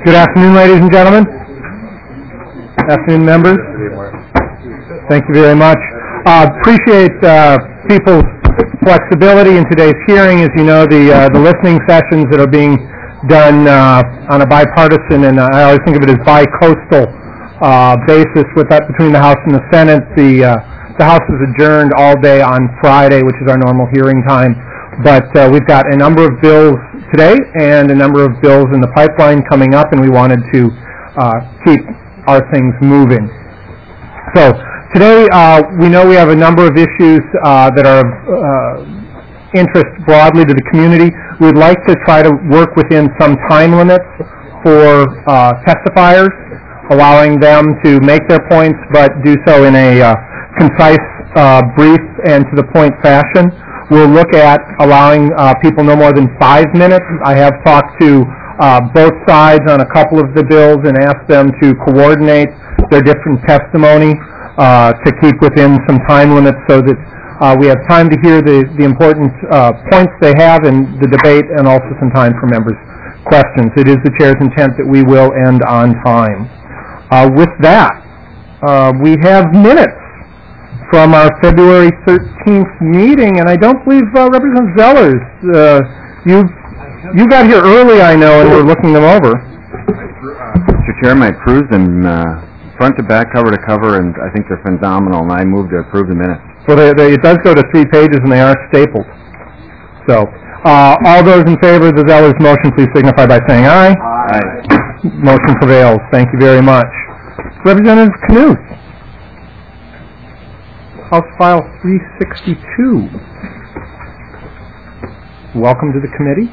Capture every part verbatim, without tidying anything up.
Good afternoon, ladies and gentlemen. Afternoon, members. Thank you very much. Uh, appreciate uh, people's flexibility in today's hearing. As you know, the uh, the listening sessions that are being done uh, on a bipartisan and uh, I always think of it as bi-coastal uh, basis with that between the House and the Senate. The uh, the House is adjourned all day on Friday, which is our normal hearing time. But uh, we've got a number of bills today and a number of bills in the pipeline coming up, and we wanted to uh, keep our things moving. So today uh, we know we have a number of issues uh, that are of uh, interest broadly to the community. We'd like to try to work within some time limits for uh, testifiers, allowing them to make their points but do so in a uh, concise, uh, brief, and to-the-point fashion. We'll look at allowing uh, people no more than five minutes. I have talked to uh, both sides on a couple of the bills and asked them to coordinate their different testimony uh, to keep within some time limits so that uh, we have time to hear the, the important uh, points they have in the debate and also some time for members' questions. It is the Chair's intent that we will end on time. Uh, with that, uh, we have minutes from our February thirteenth meeting, and I don't believe uh, Representative Zellers, uh, you you got here early, I know, and we're looking them over. Mister Chairman, I approved them uh, front to back, cover to cover, and I think they're phenomenal, and I move to approve the minutes. Well, they, they, it does go to three pages, and they are stapled. So, uh, all those in favor of the Zellers motion, please signify by saying aye. Aye. Motion prevails. Thank you very much. Representative Knuth. House File three sixty-two. Welcome to the committee.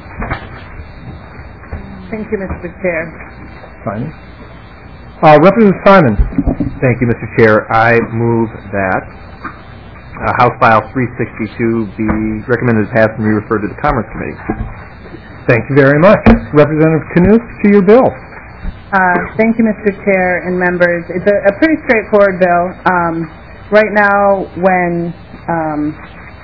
Thank you, Mister Chair. Simon. Uh, Representative Simon. Thank you, Mister Chair. I move that uh, House File three sixty-two be recommended as passed and be referred to the Commerce Committee. Thank you very much. Representative Knuth, to your bill. Uh, thank you, Mister Chair and members. It's a, a pretty straightforward bill. Um, Right now, when um,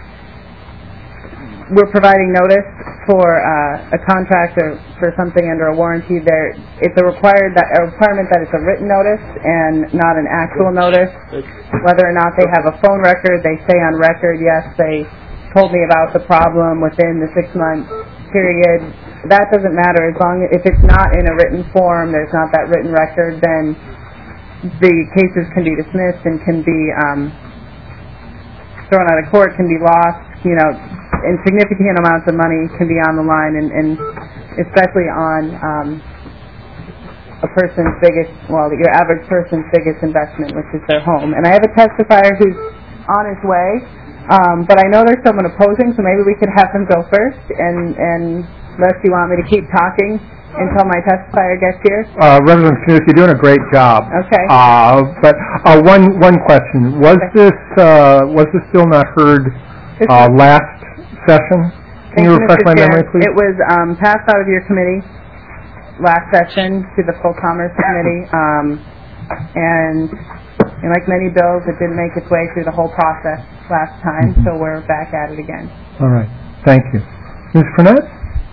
we're providing notice for uh, a contract or for something under a warranty, there it's a required that a requirement that it's a written notice and not an actual notice. Whether or not they have a phone record, they say on record, yes, they told me about the problem within the six-month period. That doesn't matter as long as if it's not in a written form, there's not that written record, then the cases can be dismissed and can be um, thrown out of court, can be lost, you know, and significant amounts of money can be on the line, and, and especially on um, a person's biggest, well, your average person's biggest investment, which is their home. And I have a testifier who's on his way, um, but I know there's someone opposing, so maybe we could have him go first, and, and unless you want me to keep talking until my testifier gets here. Uh, Representative Knuth, you're doing a great job. Okay. Uh, but uh, one one question: Was okay. this uh, was this bill not heard uh, last session? Can Thank you you, refresh Mister my Chair. memory, please? It was um, passed out of your committee last session to the full Commerce Committee, um, and, and like many bills, it didn't make its way through the whole process last time, mm-hmm. so we're back at it again. All right. Thank you, Miz Purnett.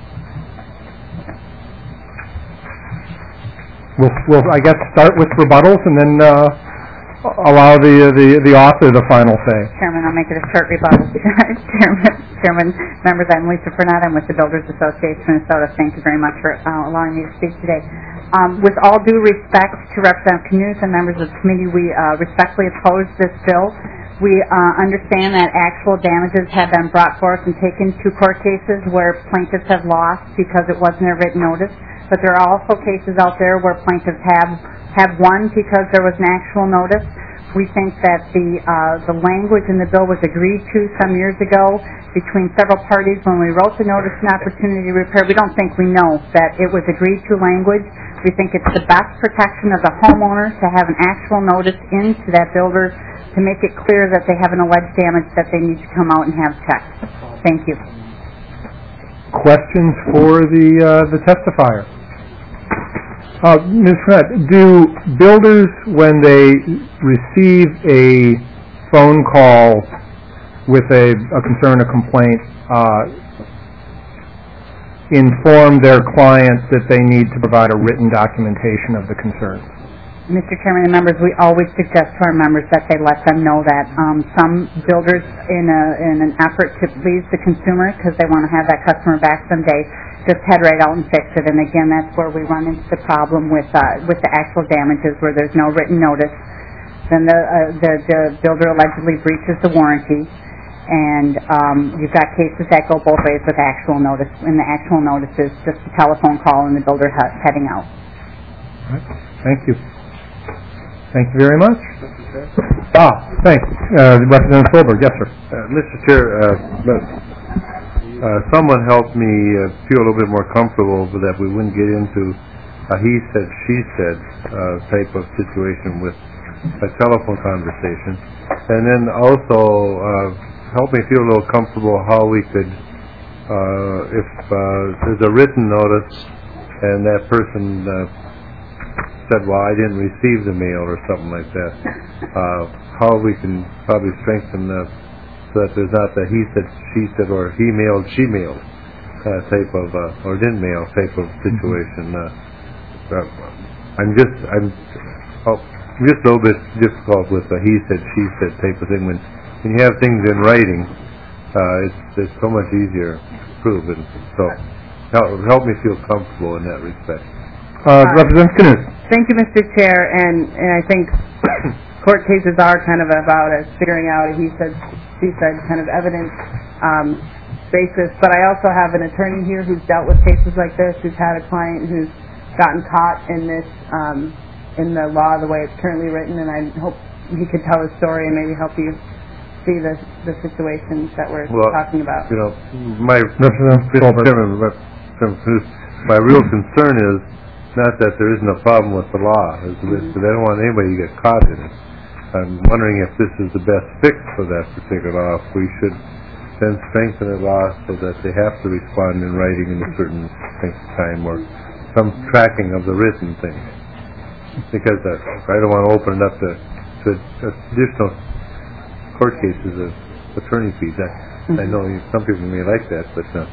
We'll, we'll, I guess, start with rebuttals and then uh, allow the, the the author the final say. Chairman, I'll make it a short rebuttal. Chairman, Chairman, members, I'm Lisa Burnett. I'm with the Builders Association of Minnesota. Thank you very much for uh, allowing me to speak today. Um, with all due respect to Representative Knuth and members of the committee, we uh, respectfully oppose this bill. We uh, understand that actual damages have been brought forth and taken to court cases where plaintiffs have lost because it wasn't a written notice. But there are also cases out there where plaintiffs have have won because there was an actual notice. We think that the uh, the language in the bill was agreed to some years ago between several parties when we wrote the notice and opportunity to repair. We don't think we know that it was agreed to language. We think it's the best protection of the homeowner to have an actual notice into that builder to make it clear that they have an alleged damage that they need to come out and have checked. Thank you. Questions for the uh, the testifier? Uh, Miz Fred, do builders, when they receive a phone call with a, a concern, a complaint, uh, inform their client that they need to provide a written documentation of the concerns? Mister Chairman and members, we always suggest to our members that they let them know that. Um, some builders, in, a, in an effort to please the consumer, because they want to have that customer back someday, just head right out and fix it. And again, that's where we run into the problem with uh, with the actual damages, where there's no written notice. Then the, uh, the, the builder allegedly breaches the warranty. And um, you've got cases that go both ways with actual notice. And the actual notice is just a telephone call and the builder he- heading out. All right. Thank you. Thank you very much. Ah, thanks. Uh, Representative Goldberg, yes, sir. Uh, Mister Chair, uh, uh, someone helped me uh, feel a little bit more comfortable that we wouldn't get into a he said, she said uh, type of situation with a telephone conversation. And then also uh, help me feel a little comfortable how we could, uh, if uh, there's a written notice and that person uh, said, well, I didn't receive the mail or something like that, uh, how we can probably strengthen the, so that there's not the he said, she said, or he mailed, she mailed uh, type of, uh, or didn't mail type of situation. Uh, uh, I'm just, I'm oh, just a little bit difficult with the he said, she said type of thing. When, when you have things in writing, uh, it's, it's so much easier to prove. And so help, help me feel comfortable in that respect. Uh, Representative Knut. Thank you, Mister Chair, and, and I think court cases are kind of about us figuring out a he said, she said kind of evidence um, basis, but I also have an attorney here who's dealt with cases like this, who's had a client who's gotten caught in this, um, in the law the way it's currently written, and I hope he could tell his story and maybe help you see the, the situations that we're well, talking about. You know, my, my real concern is not that there isn't a problem with the law, is that I don't want anybody to get caught in it. I'm wondering if this is the best fix for that particular law. If we should then strengthen the law so that they have to respond in writing in a certain length of time, or some tracking of the written thing. Because uh, I don't want to open it up to, to additional court cases of attorney fees. I, I know some people may like that, but uh,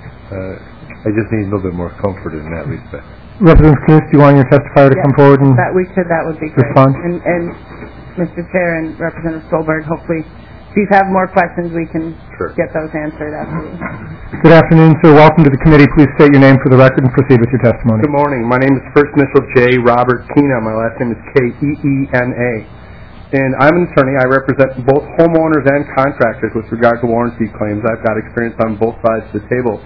uh, I just need a little bit more comfort in that respect. Representative Knut, do you want your testifier to Yes, come forward and that we could, that would be great. respond? And, and Mister Chair and Representative Goldberg, hopefully, if you have more questions, we can Sure. get those answered. Absolutely. Good afternoon, sir. Welcome to the committee. Please state your name for the record and proceed with your testimony. Good morning. My name is first initial J, Robert Kena. My last name is K E E N A. And I'm an attorney. I represent both homeowners and contractors with regard to warranty claims. I've got experience on both sides of the table.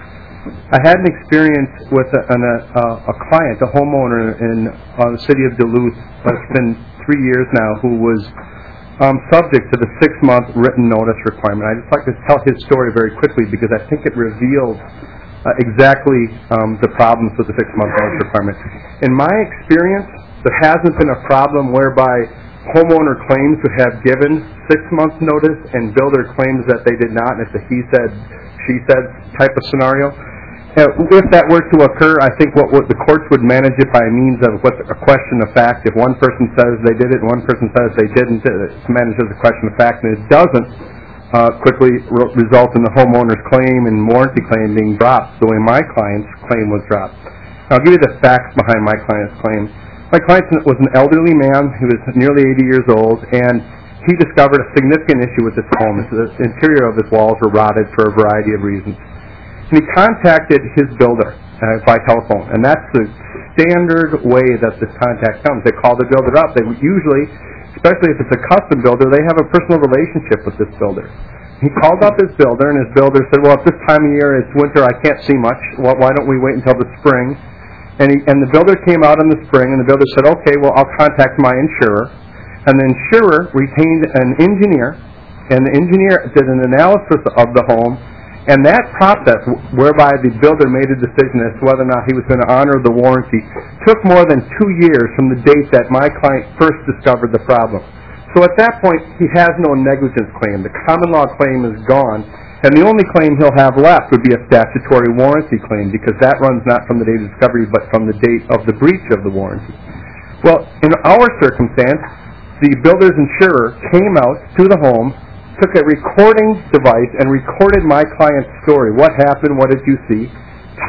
I had an experience with a, an, a, a client, a homeowner in uh, the city of Duluth. It's been three years now, who was um, subject to the six-month written notice requirement. I'd just like to tell his story very quickly because I think it reveals uh, exactly um, the problems with the six-month notice requirement. In my experience, there hasn't been a problem whereby homeowner claims to have given six months notice and builder claims that they did not, and it's a he said, she said type of scenario. Uh, if that were to occur, I think what, what the courts would manage it by means of what a question of fact. If one person says they did it and one person says they didn't, it's managed as a question of fact, and it doesn't uh, quickly re- result in the homeowner's claim and warranty claim being dropped the way my client's claim was dropped. I'll give you the facts behind my client's claim. My client was an elderly man who was nearly eighty years old, and he discovered a significant issue with his home. The interior of his walls were rotted for a variety of reasons. And he contacted his builder uh, by telephone, and that's the standard way that this contact comes. They call the builder up. They usually, especially if it's a custom builder, they have a personal relationship with this builder. He called up his builder, and his builder said, well, at this time of year, it's winter, I can't see much. Well, why don't we wait until the spring? And, he, and the builder came out in the spring, and the builder said, okay, well, I'll contact my insurer. And the insurer retained an engineer, and the engineer did an analysis of the home. And that process, whereby the builder made a decision as to whether or not he was going to honor the warranty, took more than two years from the date that my client first discovered the problem. So at that point, he has no negligence claim. The common law claim is gone, and the only claim he'll have left would be a statutory warranty claim, because that runs not from the date of discovery, but from the date of the breach of the warranty. Well, in our circumstance, the builder's insurer came out to the home, took a recording device and recorded my client's story. What happened? What did you see?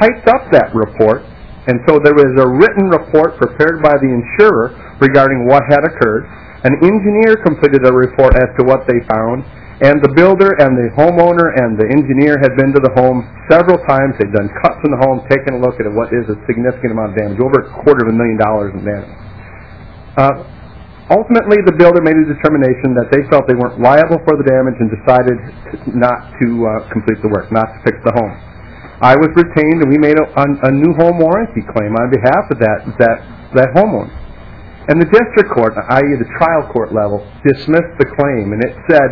typed up that report, and so there was a written report prepared by the insurer regarding what had occurred. An engineer completed a report as to what they found, and the builder and the homeowner and the engineer had been to the home several times. They'd done cuts in the home, taken a look at it, what is a significant amount of damage, over a quarter of a million dollars in damage. Uh, ultimately, the builder made a determination that they felt they weren't liable for the damage and decided not to uh, complete the work, not to fix the home. I was retained, and we made a, a, a new home warranty claim on behalf of that that that homeowner. And the district court, that is the trial court level, dismissed the claim, and it said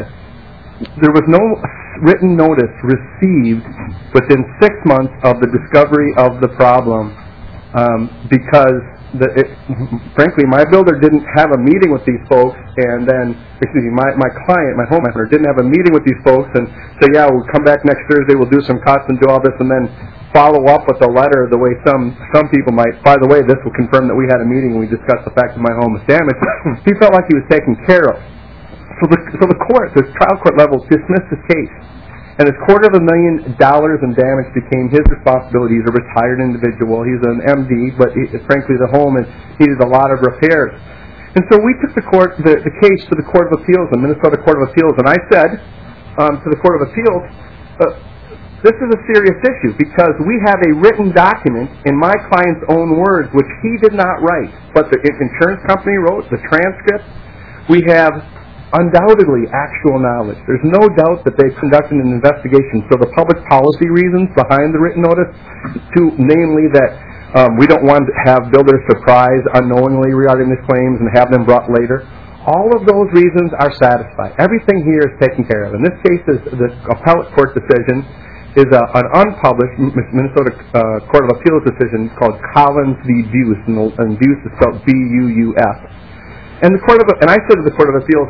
there was no written notice received within six months of the discovery of the problem um, because, the, it, frankly, my builder didn't have a meeting with these folks, and then, excuse me, my, my client, my homeowner, didn't have a meeting with these folks and say, yeah, we'll come back next Thursday, we'll do some cuts and do all this, and then follow up with a letter the way some some people might. By the way, this will confirm that we had a meeting and we discussed the fact that my home was damaged. He felt like he was taken care of. So the, so the court, the trial court level, dismissed his case. And his quarter of a million dollars in damage became his responsibility. He's a retired individual. He's an M D, but he, frankly the home is, needed a lot of repairs. And so we took the court, the, the case to the Court of Appeals, the Minnesota Court of Appeals, and I said um, to the Court of Appeals, uh, this is a serious issue because we have a written document in my client's own words, which he did not write, but the insurance company wrote, the transcript. We have undoubtedly actual knowledge. There's no doubt that they conducted an investigation. So the public policy reasons behind the written notice, to namely that um, we don't want to have builders surprised unknowingly regarding these claims and have them brought later. All of those reasons are satisfied. Everything here is taken care of. In this case, is the appellate court decision is a, an unpublished Minnesota uh, Court of Appeals decision called Collins v. Buse, and, and Buse is spelled B U U S. And the Court of and I said to the Court of Appeals,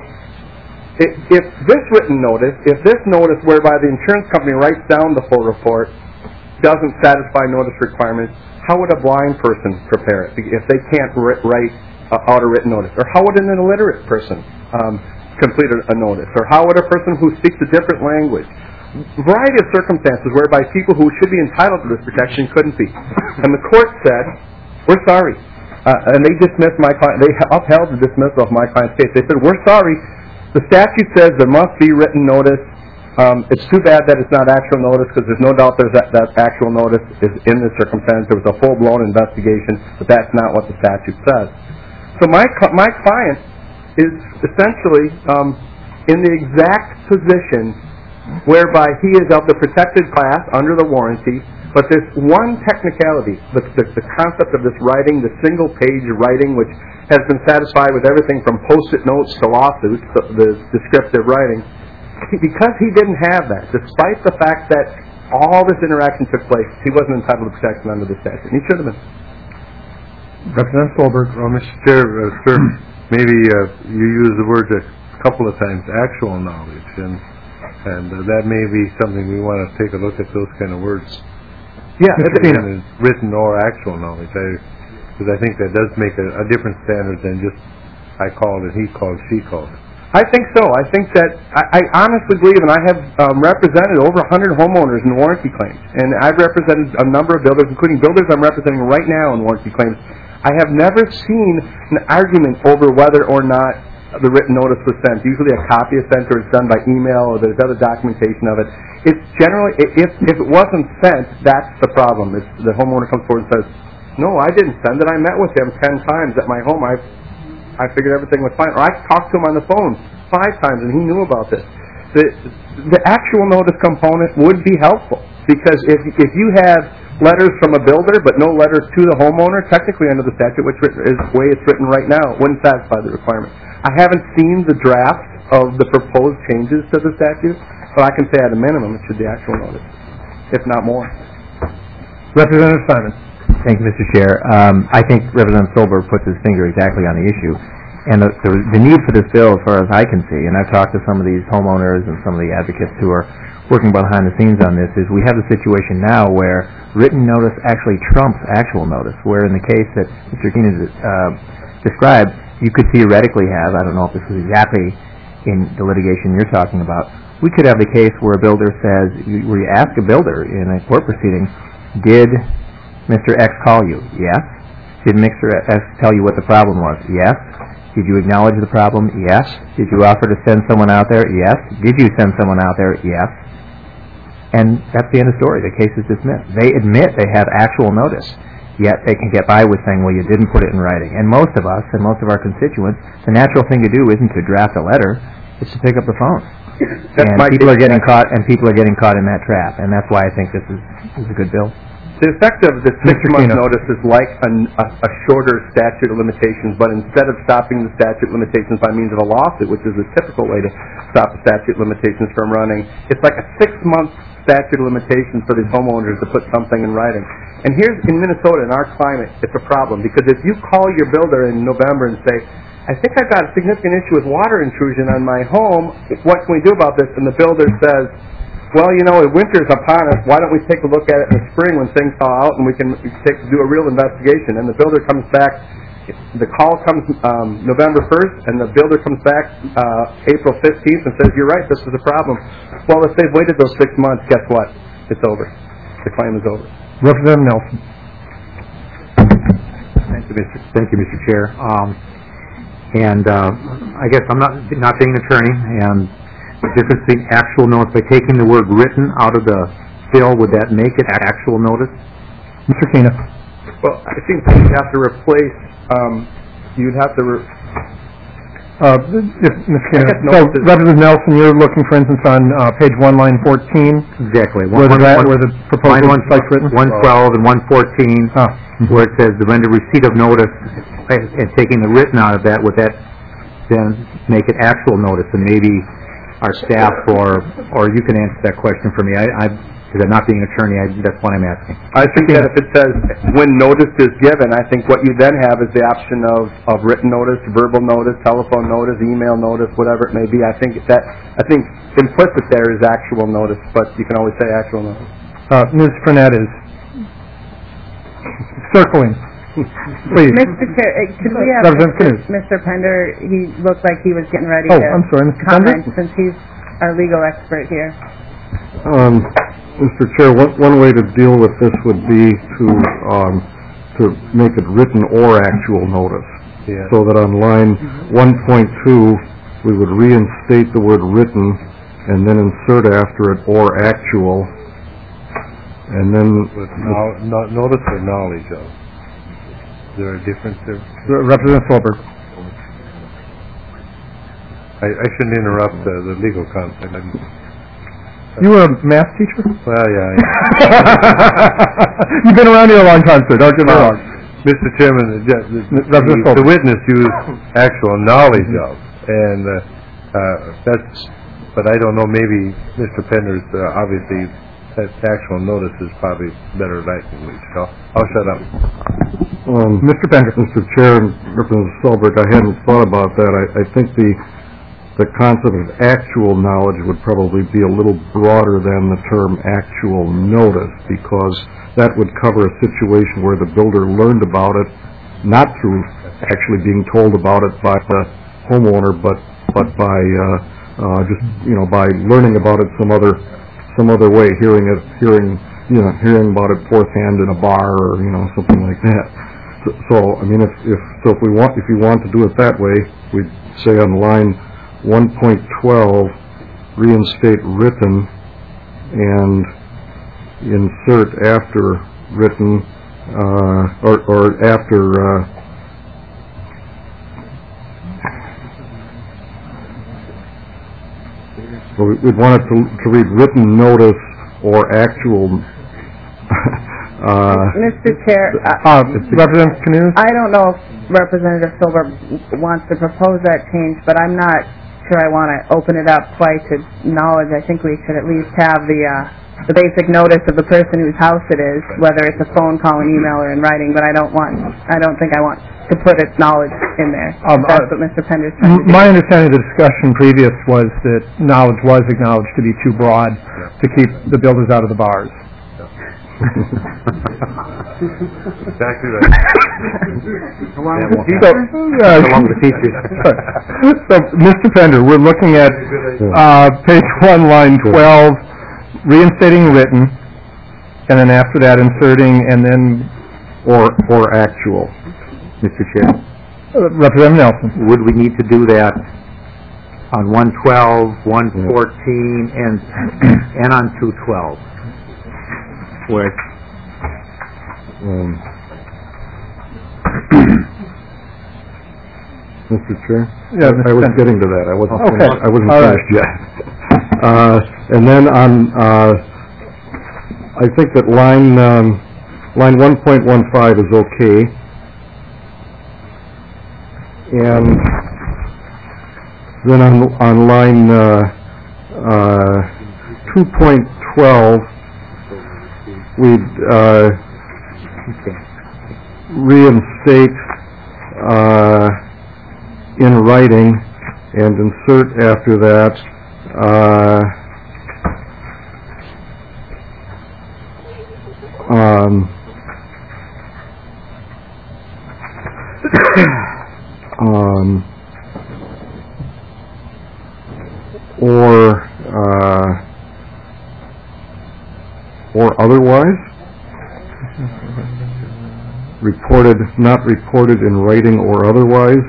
if, if this written notice, if this notice whereby the insurance company writes down the full report doesn't satisfy notice requirements, how would a blind person prepare it if they can't write uh, out a written notice? Or how would an illiterate person um, complete a, a notice? Or how would a person who speaks a different language? A variety of circumstances whereby people who should be entitled to this protection couldn't be. And the court said, we're sorry. Uh, and they dismissed my client, they upheld the dismissal of my client's case. They said, we're sorry. The statute says there must be written notice. Um, it's too bad that it's not actual notice because there's no doubt there's that, that actual notice is in this circumstance. There was a full-blown investigation, but that's not what the statute says. So my, my client is essentially um, in the exact position whereby he is of the protected class under the warranty, but this one technicality, the, the, the concept of this writing, the single-page writing, which has been satisfied with everything from post-it notes to lawsuits, the, the descriptive writing, he, because he didn't have that, despite the fact that all this interaction took place, he wasn't entitled to protection under the statute. And he should have been. Representative Stolberg. Well, Mister Chair, uh, sir, maybe uh, you used the word a couple of times, actual knowledge, and And uh, that may be something we want to take a look at, those kind of words. Yeah, it's written or actual knowledge. Because I, I think that does make a, a different standard than just I called it, he called, she called it. I think so. I think that I, I honestly believe, and I have um, represented over one hundred homeowners in warranty claims, and I've represented a number of builders, including builders I'm representing right now in warranty claims. I have never seen an argument over whether or not the written notice was sent. Usually a copy is sent, or it's done by email, or there's other documentation of it. It's generally, if if it wasn't sent, that's the problem. It's, the homeowner comes forward and says, no, I didn't send it. I met with him ten times at my home. I I figured everything was fine. Or I talked to him on the phone five times, and he knew about this. The the actual notice component would be helpful, because if if you have letters from a builder but no letters to the homeowner, technically under the statute, which is the way it's written right now, it wouldn't satisfy the requirement. I haven't seen the draft of the proposed changes to the statute, but I can say at a minimum it should be actual notice, if not more. Representative Simon. Thank you, Mister Chair. Um, I think Representative Stolberg puts his finger exactly on the issue. And the, the, the need for this bill, as far as I can see, and I've talked to some of these homeowners and some of the advocates who are working behind the scenes on this, is we have the situation now where written notice actually trumps actual notice, where in the case that Mister Keenan uh, described, you could theoretically have, I don't know if this is exactly in the litigation you're talking about, we could have the case where a builder says, where you ask a builder in a court proceeding, Did Mister X call you? Yes. Did Mister X tell you what the problem was? Yes. Did you acknowledge the problem? Yes. Did you offer to send someone out there? Yes. Did you send someone out there? Yes. And that's the end of the story. The case is dismissed. They admit they have actual notice, yet they can get by with saying, well, you didn't put it in writing. And most of us, and most of our constituents, the natural thing to do isn't to draft a letter, it's to pick up the phone. That's and my people are big- getting caught, and people are getting caught in that trap. And that's why I think this is, is a good bill. The effect of the Mister six-month Keno. notice is like an, a, a shorter statute of limitations, but instead of stopping the statute of limitations by means of a lawsuit, which is the typical way to stop the statute of limitations from running, it's like a six-month statute of limitations for these homeowners to put something in writing. And here's, in Minnesota, in our climate, it's a problem, because if you call your builder in November and say, I think I've got a significant issue with water intrusion on my home, what can we do about this? And the builder says, well, you know, winter's upon us. Why don't we take a look at it in the spring when things thaw out and we can take, do a real investigation? And the builder comes back, the call comes um, November first, and the builder comes back uh, April fifteenth and says, you're right, this is a problem. Well, if they've waited those six months, guess what? It's over. The claim is over. Representative Nelson. Thank you, Mister Thank you, Mister Chair. Um, and uh, I guess I'm not not being an attorney, and the difference between actual notice, by taking the word written out of the bill, would that make it actual notice? Mister Kena. Well, I think that you'd have to replace, um, you'd have to, re- Uh, if, Mister Kena, guess so notices- Representative Nelson, you're looking, for instance, on uh, page one, line fourteen, Exactly. where the, dra- where the proposal Line one, is like written? one twelve and one fourteen, Ah. where it says the render receipt of notice, and and taking the written out of that, would that then make it actual notice? And maybe our staff, or or you can answer that question for me. I, I because I'm not being an attorney, I, that's what I'm asking. I think that if it says when notice is given, I think what you then have is the option of, of written notice, verbal notice, telephone notice, email notice, whatever it may be. I think that, I think implicit there is actual notice, but you can always say actual notice. Uh, Miz Burnett is circling. Please. Mister Chair, uh, could we have Representative Knut. Mister Pender, he looked like he was getting ready Oh, to I'm sorry, Mister Pender? comment, since he's our legal expert here. Um, Mister Chair, one, one way to deal with this would be to, um, to make it written or actual notice. Yeah. So that on line one point two, we would reinstate the word written and then insert after it or actual. And then, With no, no, notice or knowledge of? Is there a difference there? Re- Representative Solberg. I, I shouldn't interrupt uh, the legal concept. I'm, You were a math teacher? well, yeah. You've been around here a long time, sir. Don't get me Uh, wrong. Mister Chairman, the, the, Representative the, the Solberg. witness used actual knowledge of, and uh, uh, that's, but I don't know, maybe Mister Pender's, uh, obviously, that actual notice is probably better language, so I'll shut up. um, Mister Pender. Mister Chair and Representative Solberg, I hadn't thought about that. I, I think the the concept of actual knowledge would probably be a little broader than the term actual notice, because that would cover a situation where the builder learned about it, not through actually being told about it by the homeowner, but but by uh, uh, just you know by learning about it some other some other way, hearing it, hearing you know hearing about it fourth hand in a bar or you know something like that. So, so I mean, if if so, if we want if you want to do it that way, we'd say on line one point twelve, reinstate written, and insert after written, uh, or, or after, uh, so we- we'd want it to, to read written notice or actual, uh, Mister Chair, uh, Uh, Representative Knut? I don't know if Representative Silver wants to propose that change, but I'm not sure I want to open it up quite to knowledge. I think we should at least have the uh, the basic notice of the person whose house it is, whether it's a phone call, an email, or in writing. But I don't want, I don't think I want to put its knowledge in there. Um, That's uh, what Mister Pender's trying to do. My understanding of the discussion previous was that knowledge was acknowledged to be too broad to keep the builders out of the bars. Exactly right. Along Yeah, with So, uh, Along with the teachers. so, Mister Pender, we're looking at uh, page one, line twelve, reinstating written, and then after that inserting, and then, Or, or actual, Mister Chair. uh, Representative Nelson. Would we need to do that on one twelve, one fourteen, and, and on two twelve? Where, Um, Mister Chair? Yeah, I was Mister getting to that. I wasn't Okay. finished, I wasn't All right. finished yet. Uh, and then on, uh, I think that line, um, line one point one five is okay. And then on, on line, uh, uh, two point twelve, we'd, uh, reinstate, uh, in writing and insert after that, uh, um, um, or, uh, or otherwise, reported, not reported in writing or otherwise.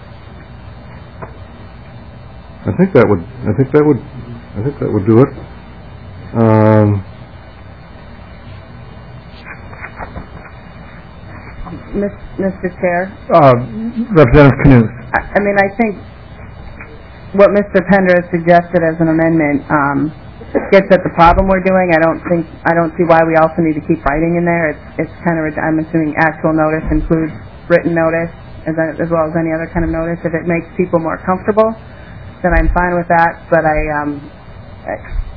I think that would, I think that would, I think that would do it. Um, Mis- Mister Chair, Uh, Representative Knut. I I mean, I think what Mister Pender has suggested as an amendment um, gets at the problem we're doing. I don't think, I don't see why we also need to keep writing in there. It's, it's kind of, I'm assuming actual notice includes written notice as, as well as any other kind of notice. If it makes people more comfortable, then I'm fine with that. But I, um, I,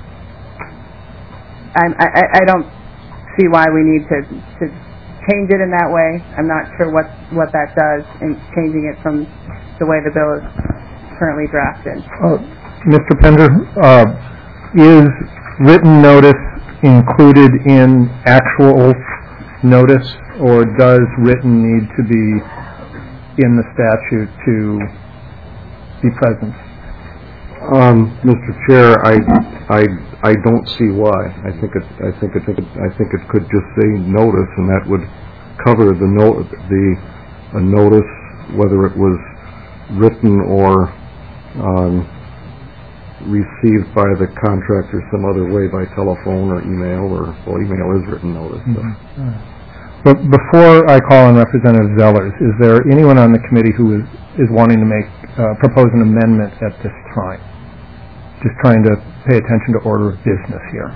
I'm- I, I, I don't see why we need to, to change it in that way. I'm not sure what, what that does in changing it from the way the bill is currently drafted. Uh, Mister Pender, uh, is written notice included in actual notice, or does written need to be in the statute to be present? Um, Mister Chair, I, I, I don't see why. I think it, I think it, I think it could just say notice, and that would cover the no, the, a notice, whether it was written or, um, received by the contractor some other way, by telephone or email, or, well, email is written notice, so. But before I call on Representative Zellers, is there anyone on the committee who is, is wanting to make, uh, propose an amendment at this time? Just trying to pay attention to order of business here.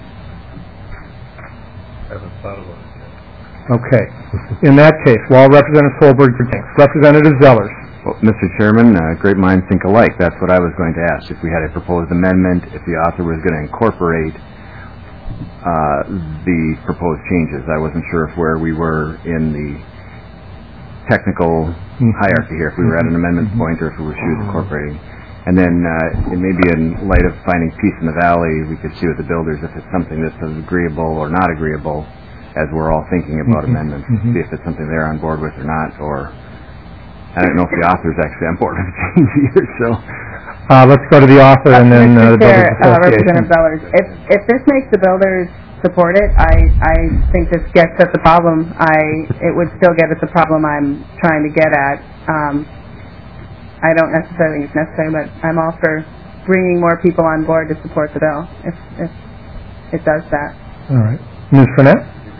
I haven't thought about it yet. Okay. In that case, while Representative Solberg thinks, Representative Zellers. Well, Mister Chairman, uh, great minds think alike. That's what I was going to ask. If we had a proposed amendment, if the author was going to incorporate uh, the proposed changes. I wasn't sure if where we were in the technical Mm-hmm. hierarchy here, if we were at an amendment point or if we was incorporating. And then uh, it maybe in light of finding peace in the valley, we could see with the builders if it's something that's agreeable or not agreeable as we're all thinking about Mm-hmm. amendments, Mm-hmm. see if it's something they're on board with or not, or I don't know if the author's actually on board with the change either, so. Uh, let's go to the author and then uh, the Mister Builders Chair, uh, Association. Representative Zellers, if, if this makes the builders support it, I, I think this gets at the problem. I, it would still get at the problem I'm trying to get at. Um, I don't necessarily think it's necessary, but I'm all for bringing more people on board to support the bill, if, if it does that. All right. Miz Fournette?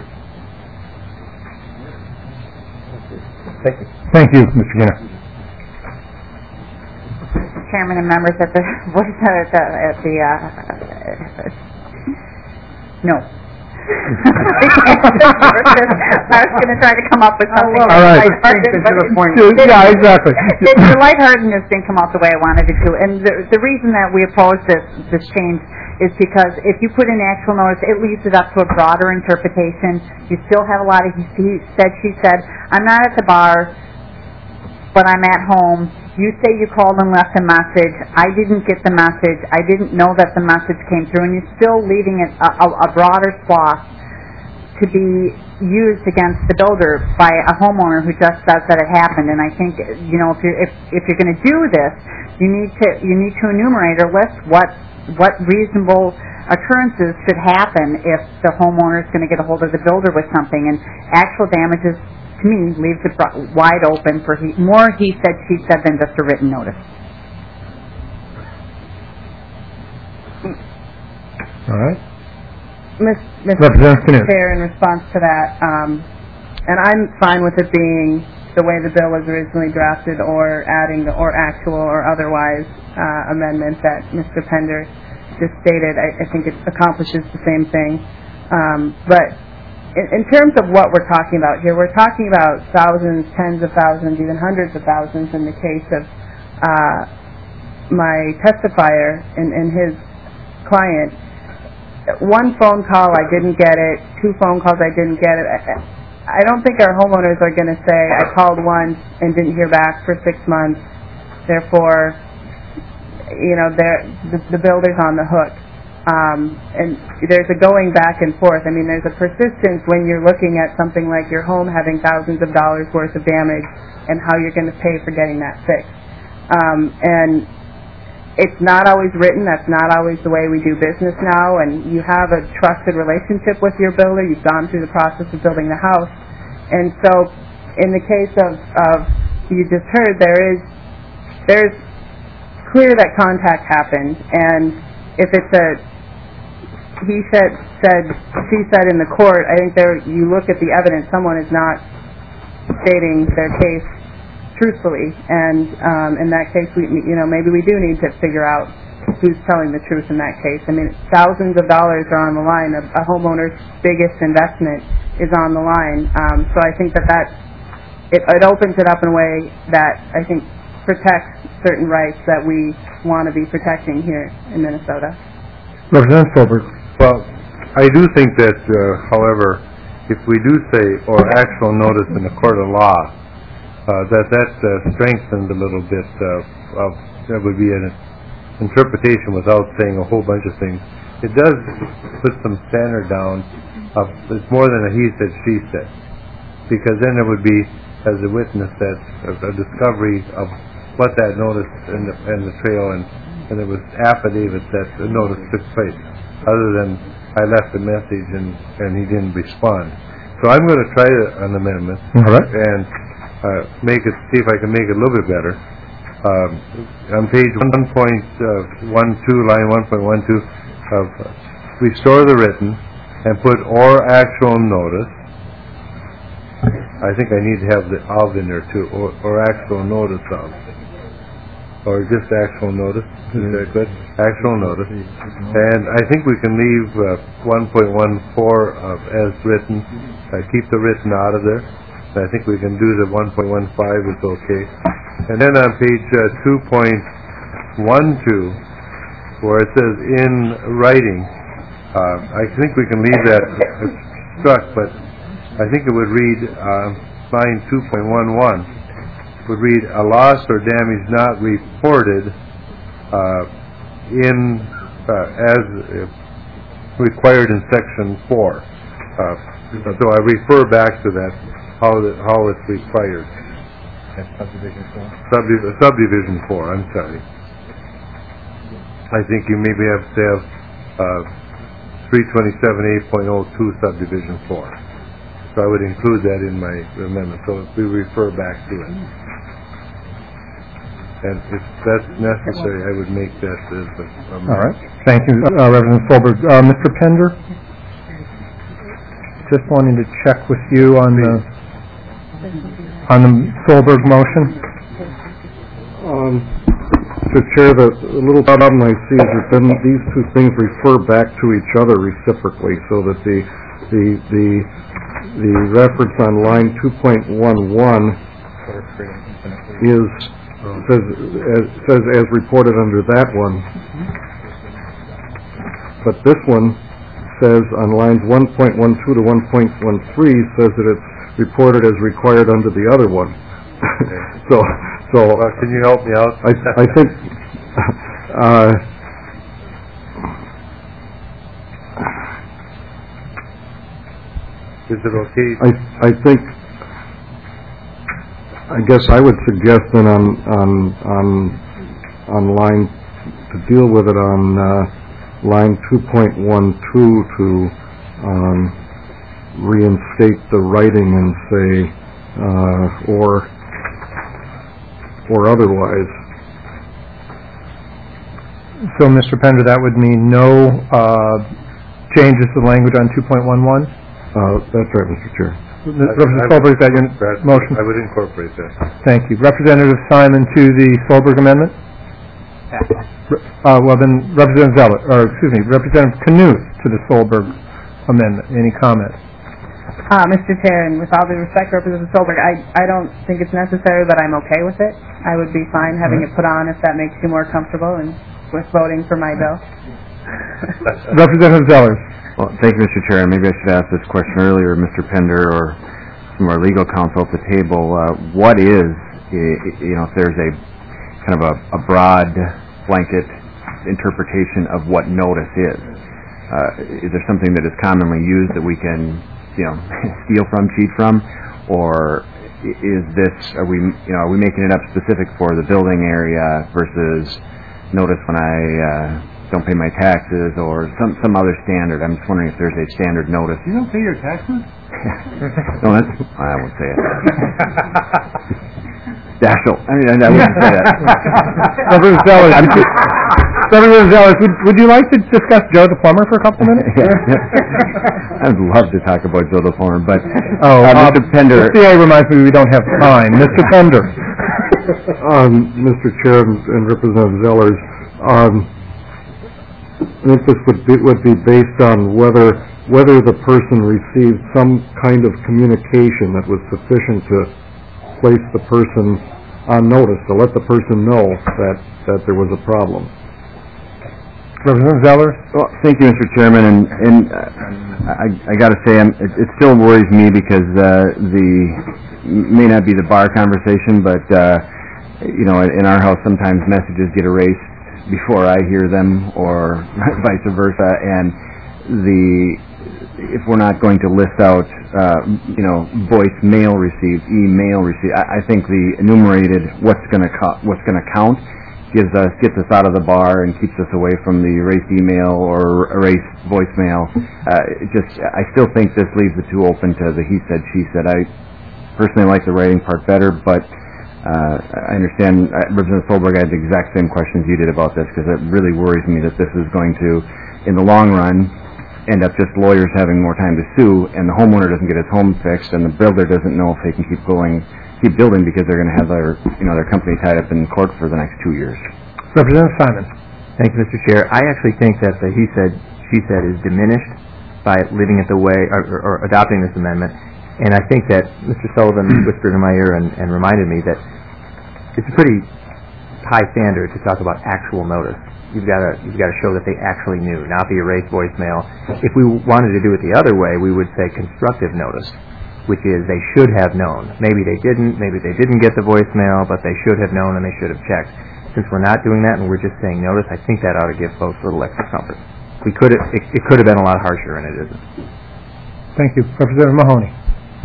Thank you. Thank you, Mister Gainer. Chairman and members at the, what is that, at the, at the, uh, no. I was going to try to come up with something. All right. lighthearted, but it- Yeah, exactly. it- The lightheartedness didn't come out the way I wanted it to, and the, the reason that we oppose this, this change is because if you put in actual notice, it leaves it up to a broader interpretation. You still have a lot of he, he said, she said. I'm not at the bar, but I'm at home. You say you called and left a message. I didn't get the message. I didn't know that the message came through, and you're still leaving it a, a, a broader swath to be used against the builder by a homeowner who just says that it happened. And I think, you know, if you're if, if you're going to do this, you need to you need to enumerate or list what what reasonable occurrences should happen if the homeowner is going to get a hold of the builder with something, and actual damages, to me, leaves it bro- wide open for he, more he said, she said than just a written notice. All right. Miz Representative Knut. Chair, in response to that, um, and I'm fine with it being the way the bill was originally drafted, or adding the or actual or otherwise uh, amendment that Mister Pender just stated. I, I think it accomplishes the same thing. Um, but in, in terms of what we're talking about here, we're talking about thousands, tens of thousands, even hundreds of thousands in the case of uh, my testifier and, and his client. One phone call, I didn't get it. Two phone calls, I didn't get it. I, I don't think our homeowners are going to say, I called once and didn't hear back for six months. Therefore, you know, the, the builder's on the hook. Um, and there's a going back and forth. I mean, there's a persistence when you're looking at something like your home having thousands of dollars worth of damage and how you're going to pay for getting that fixed. Um, and it's not always written. That's not always the way we do business now. And you have a trusted relationship with your builder. You've gone through the process of building the house. And so in the case of, of you just heard, there is, there's clear that contact happened. And if it's a he said, said, she said in the court, I think there, you look at the evidence, someone is not stating their case truthfully, and um, in that case, we, you know, maybe we do need to figure out who's telling the truth in that case. I mean, thousands of dollars are on the line. A, a homeowner's biggest investment is on the line. Um, so I think that that it, it opens it up in a way that I think protects certain rights that we want to be protecting here in Minnesota. Representative Silber. Well, I do think that, uh, however, if we do say, or actual notice in the court of law, uh, that that uh, strengthens a little bit uh, of, that would be an interpretation without saying a whole bunch of things. It does put some standard down of, it's more than a he said, she said. Because then there would be, as the witness said, a, a discovery of what that notice and the, and the trail, and, and it was affidavits that the notice took place, other than I left a message and, and he didn't respond. So I'm going to try an amendment. All right. And uh, make it, see if I can make it a little bit better. Um, on page one point one two, line one point one two, of uh, restore the written and put or actual notice. I think I need to have the of in there too, or, or actual notice of. Or just actual notice. Is that good? Actual notice. And I think we can leave uh, one point one four of as written. Uh, keep the written out of there. I think we can do the one point one five is okay. And then on page uh, two point one two, where it says in writing, uh, I think we can leave that struck, but I think it would read, uh, line two point one one, would read, a loss or damage not reported uh, in, uh, as uh, required in section four. Uh, so I refer back to that, how the, how it's required. Subdivision four. Subdiv- subdivision four, I'm sorry. I think you maybe have to have uh, three twenty-seven eight point oh two subdivision four. So I would include that in my amendment, so if we refer back to it. And if that's necessary, I would make that as a... Um, All right. Thank you, uh, Representative Solberg. Uh, Mister Pender? Just wanting to check with you on the on the Solberg motion. Um, Mister Chair, the little problem I see is that then these two things refer back to each other reciprocally, so that the the the the reference on line two point one one is says as, says as reported under that one, but this one says on lines one point one two to one point one three says that it's reported as required under the other one. so so uh, can you help me out? I I think uh, is it okay? I I think I guess I would suggest then on on on on line to deal with it on uh, line two point one two to um, reinstate the writing and say, uh, or, or otherwise. So, Mister Pender, that would mean no uh, changes to the language on two point one one? Uh, that's right, Mister Chair. Representative Solberg, is that your That- motion? I would incorporate that. Thank you. Representative Simon to the Solberg amendment? Uh, well then, Representative Zeller, or excuse me, Representative Knuth to the Solberg amendment. Any comments? Uh, Mister Chair, and with all due respect, Representative Solberg, I, I don't think it's necessary, but I'm okay with it. I would be fine having it put on if that makes you more comfortable and with voting for my bill. Representative Zeller. Well, thank you, Mister Chair. Maybe I should ask this question earlier, Mister Pender, or from our legal counsel at the table. Uh, what is, you know, if there's a kind of a, a broad blanket interpretation of what notice is? Uh, is there something that is commonly used that we can, you know, steal from, cheat from, or is this, are we, you know, are we making it up specific for the building area versus notice when I uh, don't pay my taxes, or some some other standard? I'm just wondering if there's a standard notice. You don't pay your taxes? No, that's, I won't say it. Daschle. I mean, I wouldn't say that. Representative Zeller, Representative Zeller, would, would you like to discuss Joe the plumber for a couple minutes? Yeah, yeah. I'd love to talk about Joe the plumber, but oh, uh, Mister Uh, Pender. the C A reminds me we don't have time. Mister Pender. Um, Mister Chair and, and Representative Zellers, um, I think this would be, would be based on whether whether the person received some kind of communication that was sufficient to place the person on notice, to let the person know that, that there was a problem. Representative Zeller? Well, thank you, Mister Chairman, and, and uh, I, I got to say, I'm, it, it still worries me because uh, the may not be the bar conversation, but uh, you know, in our house, sometimes messages get erased before I hear them, or vice versa, and the if we're not going to list out, uh, you know, voice mail received, email received, I, I think the enumerated what's going to co- what's going to count gives us gets us out of the bar and keeps us away from the erased email or erased voicemail. Uh, it just, I still think this leaves the two open to the he said, she said. I personally like the writing part better, but uh, I understand, uh, Representative Solberg, I had the exact same questions you did about this, because it really worries me that this is going to, in the long run, end up just lawyers having more time to sue, and the homeowner doesn't get his home fixed, and the builder doesn't know if they can keep going, keep building, because they're going to have their, you know, their company tied up in court for the next two years. Representative Simon. Thank you, Mister Chair. I actually think that the he said, she said is diminished by leaving it the way, or, or, or adopting this amendment. And I think that Mister Sullivan whispered in my ear and, and reminded me that it's a pretty high standard to talk about actual notice. You've got to you've got to show that they actually knew, not the erased voicemail. If we wanted to do it the other way, we would say constructive notice, which is they should have known. Maybe they didn't, maybe they didn't get the voicemail, but they should have known and they should have checked. Since we're not doing that and we're just saying notice, I think that ought to give folks a little extra comfort. We could have, it, it could have been a lot harsher, and it isn't. Thank you. Representative Mahoney.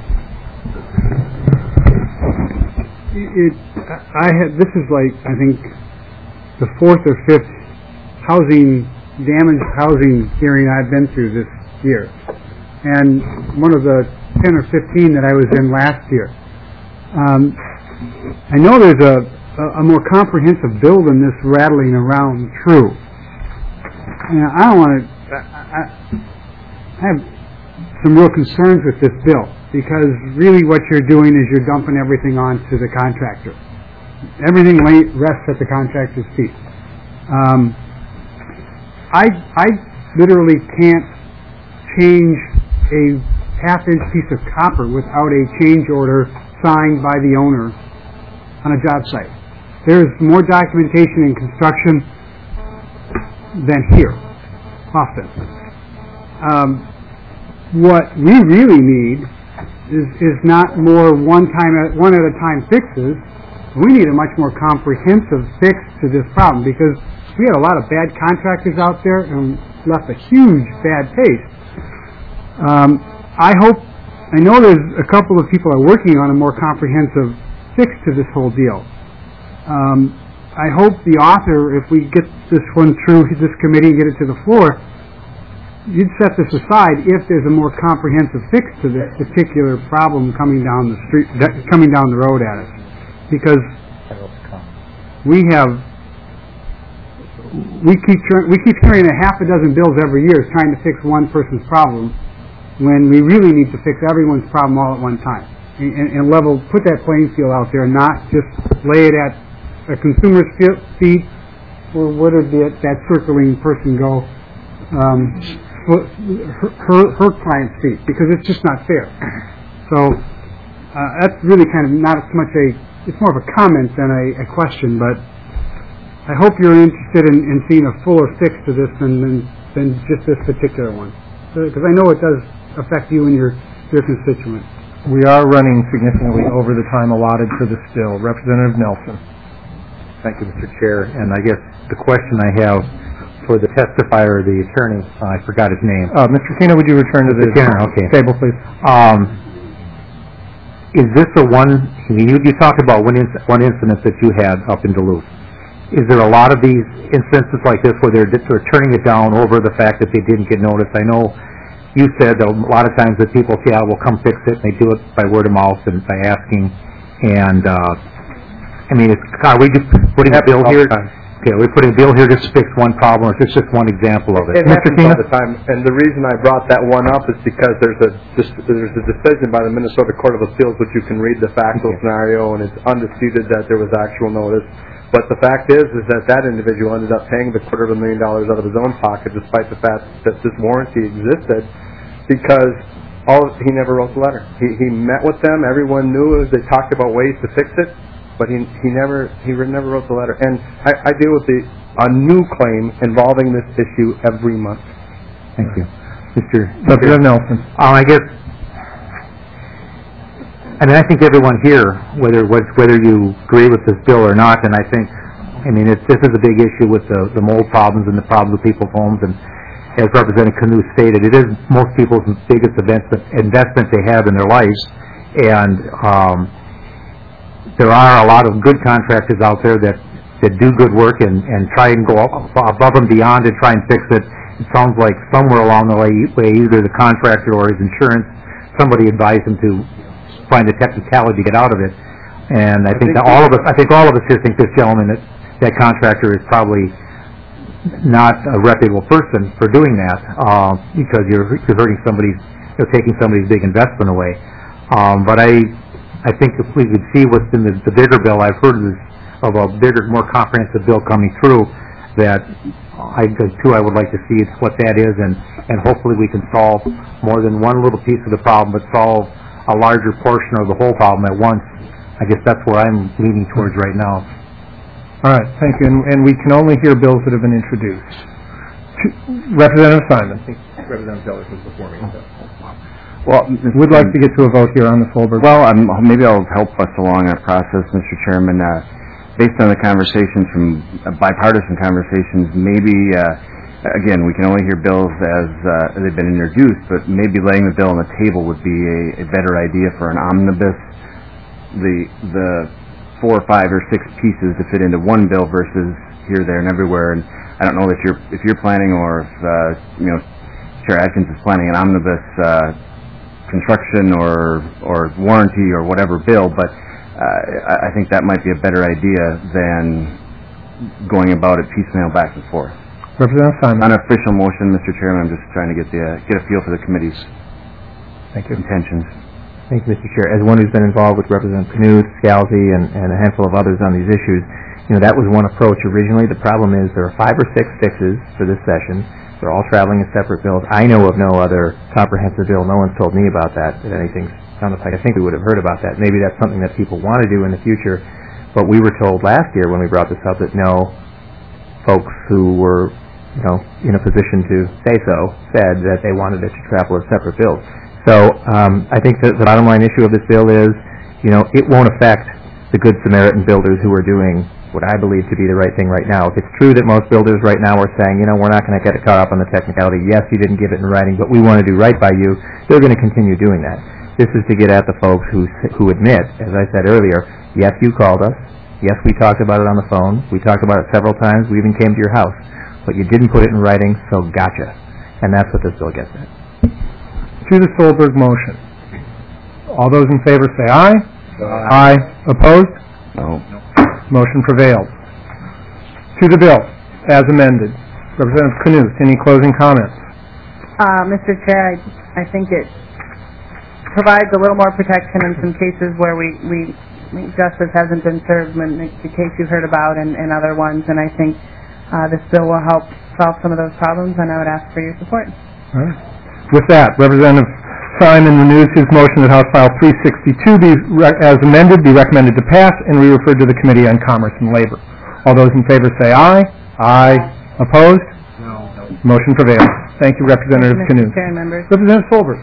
It, I had, this is like, I think, the fourth or fifth housing, damaged housing hearing I've been through this year. And one of the ten or fifteen that I was in last year. Um, I know there's a, a, a more comprehensive bill than this rattling around through. And I don't want to, I, I have some real concerns with this bill, because really what you're doing is you're dumping everything onto the contractor. Everything rests at the contractor's feet. Um, I, I literally can't change a half-inch piece of copper without a change order signed by the owner on a job site. There's more documentation in construction than here, often. Um, what we really need is, is not more one-time, one at a time fixes. We need a much more comprehensive fix to this problem, because we had a lot of bad contractors out there and left a huge bad taste. Um, I hope, I know there's a couple of people are working on a more comprehensive fix to this whole deal. Um, I hope the author, if we get this one through this committee and get it to the floor, you'd set this aside if there's a more comprehensive fix to this particular problem coming down the street, coming down the road at us. Because we have, we keep we keep hearing a half a dozen bills every year trying to fix one person's problem, when we really need to fix everyone's problem all at one time, and, and level, put that playing field out there, and not just lay it at a consumer's feet, or where did that, that circling person go? Um, her, her her client's feet, because it's just not fair. So uh, that's really kind of not so much a, it's more of a comment than a, a question, but I hope you're interested in, in seeing a fuller fix to this than, than, than just this particular one, because I know it does affect you and your, your constituents. We are running significantly over the time allotted for this bill. Representative Nelson. Thank you, Mister Chair. And I guess the question I have for the testifier, the attorney, uh, I forgot his name. Uh, Mister Kena, would you return to the Kena, okay. table, please? Um, is this a one, you, you talked about one, inc- one incident that you had up in Duluth. Is there a lot of these instances like this where they're, they're turning it down over the fact that they didn't get noticed? I know you said that a lot of times that people say, "I will come fix it," and they do it by word of mouth and by asking. And uh, I mean, it's, are we just putting a bill here? Okay, we're putting a bill here just to fix one problem, or is this just one example of it? It happens all the time, and the reason I brought that one up is because there's a just, there's a decision by the Minnesota Court of Appeals, which you can read the factual Okay. scenario, and it's undisputed that there was actual notice. But the fact is, is that that individual ended up paying the quarter of a million dollars out of his own pocket, despite the fact that this warranty existed, because all he never wrote the letter. He he met with them. Everyone knew it. They talked about ways to fix it, but he he never he never wrote the letter. And I, I deal with the a new claim involving this issue every month. Thank you, Mister Representative Nelson. Uh, I guess. I mean, I think everyone here, whether whether you agree with this bill or not, and I think, I mean, it's, this is a big issue with the, the mold problems and the problems with people's homes, and as Representative Canoe stated, it is most people's biggest event, investment they have in their lives, and um, there are a lot of good contractors out there that, that do good work and, and try and go above and beyond and try and fix it. It sounds like somewhere along the way, way either the contractor or his insurance, somebody advised him to find a technicality to get out of it. And I, I think, think that all of us, I think all of us here think this gentleman, that that contractor is probably not a reputable person for doing that, uh, because you're, you're hurting somebody's, you're taking somebody's big investment away. Um, but I, I think if we could see what's in the, the bigger bill, I've heard of, this, of a bigger, more comprehensive bill coming through, that I, too, I would like to see what that is, and, and hopefully we can solve more than one little piece of the problem, but solve a larger portion of the whole problem at once. I guess that's where I'm leaning towards right now. All right, thank you. And, and we can only hear bills that have been introduced. Representative Simon. Representative Zeller was before me. So. Well, we'd like to get to a vote here on the full bill. Well, um, maybe I'll help us along that process, Mister Chairman. Uh, based on the conversations from uh, bipartisan conversations, maybe. Uh, Again, we can only hear bills as uh, they've been introduced, but maybe laying the bill on the table would be a, a better idea for an omnibus. The the four or five or six pieces to fit into one bill versus here, there, and everywhere. And I don't know if you're if you're planning or if uh, you know Chair Atkins is planning an omnibus uh, construction or or warranty or whatever bill, but uh, I think that might be a better idea than going about it piecemeal back and forth. Representative Simon. On an official motion, Mister Chairman, I'm just trying to get the uh, get a feel for the committee's Thank you. intentions. Thank you, Mister Chair. As one who's been involved with Representative Knut, Scalzi, and, and a handful of others on these issues, you know, that was one approach originally. The problem is there are five or six fixes for this session. They're all traveling in separate bills. I know of no other comprehensive bill. No one's told me about that. If anything sounds like I think we would have heard about that. Maybe that's something that people want to do in the future. But we were told last year when we brought this up that no, folks who were you know, in a position to say so, said that they wanted it to travel as separate bills. So um, I think that the bottom line issue of this bill is, you know, it won't affect the Good Samaritan builders who are doing what I believe to be the right thing right now. If it's true that most builders right now are saying, you know, we're not going to get caught up on the technicality, yes, you didn't give it in writing, but we want to do right by you, they're going to continue doing that. This is to get at the folks who who admit, as I said earlier, yes, you called us, Yes, we talked about it on the phone. We talked about it several times. We even came to your house. But you didn't put it in writing, so gotcha. And that's what this bill gets at. To the Solberg motion. All those in favor say aye. Aye. Aye. Opposed? No. Motion prevails. To the bill, as amended. Representative Knut, any closing comments? Uh, Mister Chair, I, I think it provides a little more protection in some cases where we, we justice hasn't been served, when the the case you heard about and, and other ones, and I think uh, this bill will help solve some of those problems, and I would ask for your support. All right. With that, Representative Simon renews his motion that House File three sixty-two be, re- as amended, be recommended to pass and re-referred to the Committee on Commerce and Labor. All those in favor say aye. Aye. Opposed? No. Motion prevails. Thank you, Representative Thank you, Knut. Mister Chair and members. Representative Solberg.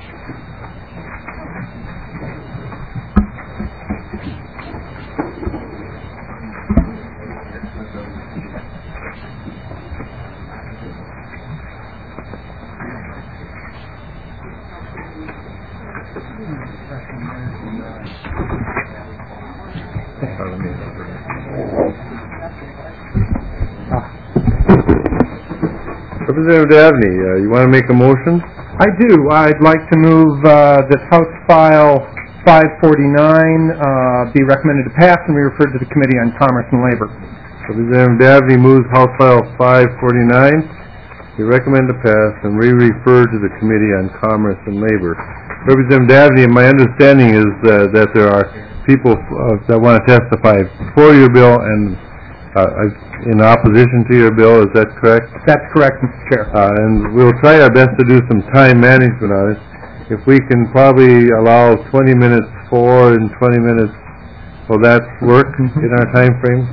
Representative Dabney, uh, you want to make a motion? I do. I'd like to move uh, that House File five forty-nine uh, be recommended to pass and be referred to the Committee on Commerce and Labor. Representative Dabney moves House File five forty-nine. We recommend to pass and re-refer to the Committee on Commerce and Labor. Representative Dabney, my understanding is uh, that there are people uh, that want to testify for your bill and uh, in opposition to your bill. Is that correct? That's correct, Mister Chair. Uh, and we'll try our best to do some time management on it. If we can probably allow twenty minutes for and twenty minutes, will that work in our time frame?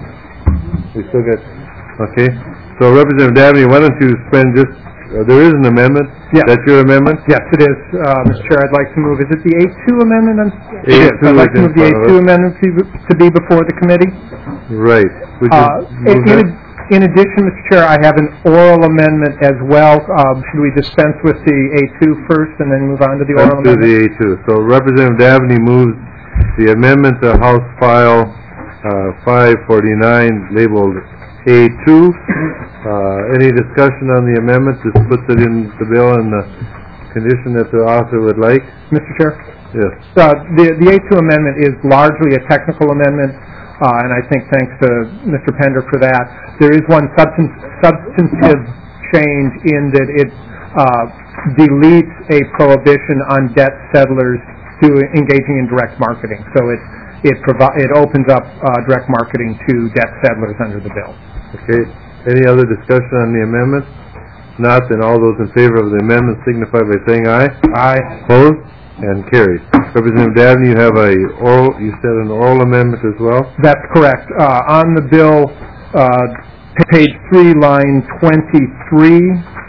We still got, okay. So Representative Dabney, why don't you spend just, uh, there is an amendment? Yes. That's your amendment? Yes, it is. Uh, Mister Chair, I'd like to move, is it the A two amendment? I'm- A two It is. I'd like to is in move the A front of two us. amendment to, to be before the committee. Right. Would you Uh, in, move in, that? ad- in addition, Mister Chair, I have an oral amendment as well. Um, should we dispense with the A two first and then move on to the oral Let's do amendment? the A two. So Representative Dabney moves the amendment to House File uh, five forty-nine labeled A two. Uh, any discussion on the amendment? This puts it in the bill in the condition that the author would like. Mister Chair? Yes. Uh, the, the A two amendment is largely a technical amendment, uh, and I think thanks to Mister Pender for that. There is one substan- substantive change in that it uh, deletes a prohibition on debt settlers to engaging in direct marketing. So it it, provi- it opens up uh, direct marketing to debt settlers under the bill. Okay. Any other discussion on the amendment? Not, then all those in favor of the amendment signify by saying aye. Aye. Opposed? And carried. Representative Dabney, you have a oral, you said an oral amendment as well? That's correct. Uh, on the bill, uh, page three, line twenty-three.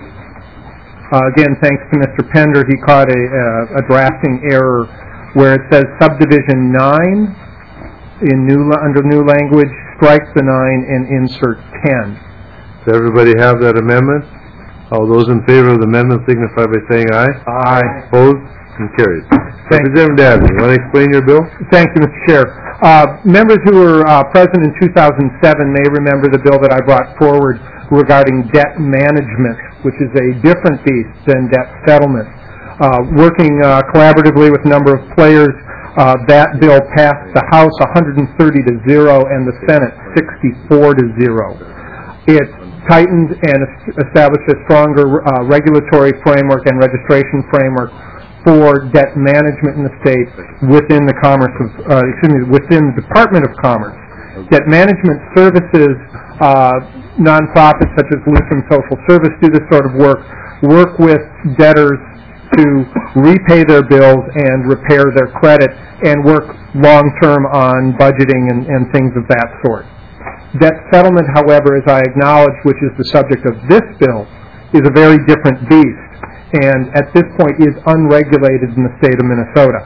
Uh, again, thanks to Mister Pender, he caught a, uh, a drafting error where it says subdivision nine in new la- under new language, strike the nine and insert ten. Does everybody have that amendment? All those in favor of the amendment signify by saying aye. Aye. Opposed? And carried. Thank you. Representative Dabney, you want to explain your bill? Thank you, Mister Chair. Uh, members who were uh, present in two thousand seven may remember the bill that I brought forward regarding debt management, which is a different beast than debt settlement. Uh, working uh, collaboratively with a number of players, uh, that bill passed the House one hundred thirty to zero and the Senate sixty-four to zero. It tightened and established a stronger uh, regulatory framework and registration framework for debt management in the state within the Commerce of, uh, excuse me, within the Department of Commerce. Debt management services, uh, nonprofits such as Lutheran Social Service do this sort of work, work with debtors to repay their bills and repair their credit and work long-term on budgeting and, and things of that sort. Debt settlement, however, as I acknowledge, which is the subject of this bill, is a very different beast, and at this point is unregulated in the state of Minnesota.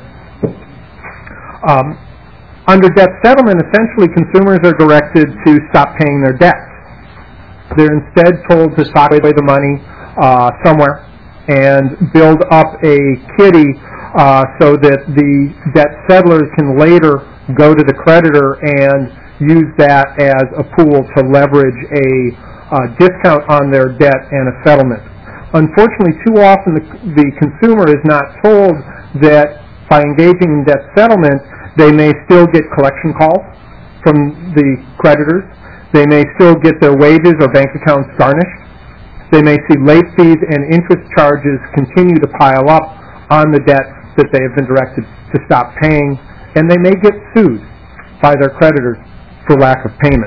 Um, under debt settlement, essentially consumers are directed to stop paying their debts. They're instead told to sock away the money uh, somewhere and build up a kitty uh, so that the debt settlers can later go to the creditor and use that as a pool to leverage a uh, discount on their debt and a settlement. Unfortunately, too often the, the consumer is not told that by engaging in debt settlement, they may still get collection calls from the creditors. They may still get their wages or bank accounts garnished. They may see late fees and interest charges continue to pile up on the debts that they have been directed to stop paying, and they may get sued by their creditors for lack of payment.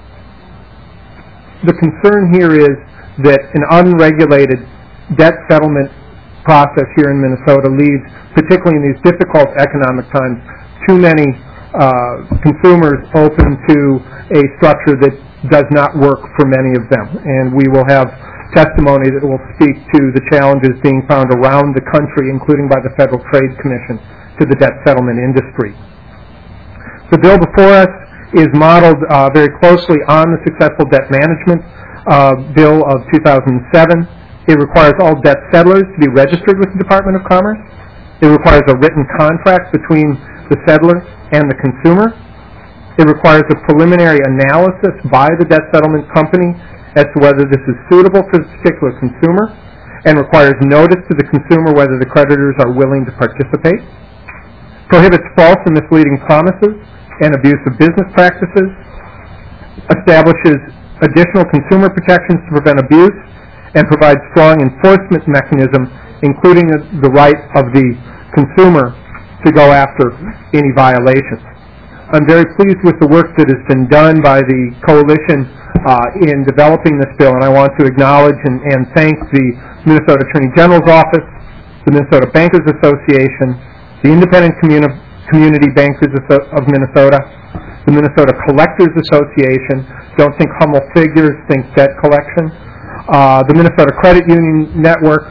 The concern here is that an unregulated debt settlement process here in Minnesota leaves, particularly in these difficult economic times, too many uh, consumers open to a structure that does not work for many of them. And we will have testimony that will speak to the challenges being found around the country, including by the Federal Trade Commission, to the debt settlement industry. The bill before us is modeled uh, very closely on the successful debt management uh, bill of two thousand seven. It requires all debt settlers to be registered with the Department of Commerce. It requires a written contract between the settler and the consumer. It requires a preliminary analysis by the debt settlement company as to whether this is suitable for the particular consumer, and requires notice to the consumer whether the creditors are willing to participate. Prohibits false and misleading promises and abusive business practices. Establishes additional consumer protections to prevent abuse, and provides strong enforcement mechanisms, including the right of the consumer to go after any violations. I'm very pleased with the work that has been done by the coalition uh, in developing this bill, and I want to acknowledge and, and thank the Minnesota Attorney General's Office, the Minnesota Bankers Association, the Independent Communi- Community Bankers of Minnesota, the Minnesota Collectors Association. Don't think Hummel Figures, think debt collection. Uh, the Minnesota Credit Union Network,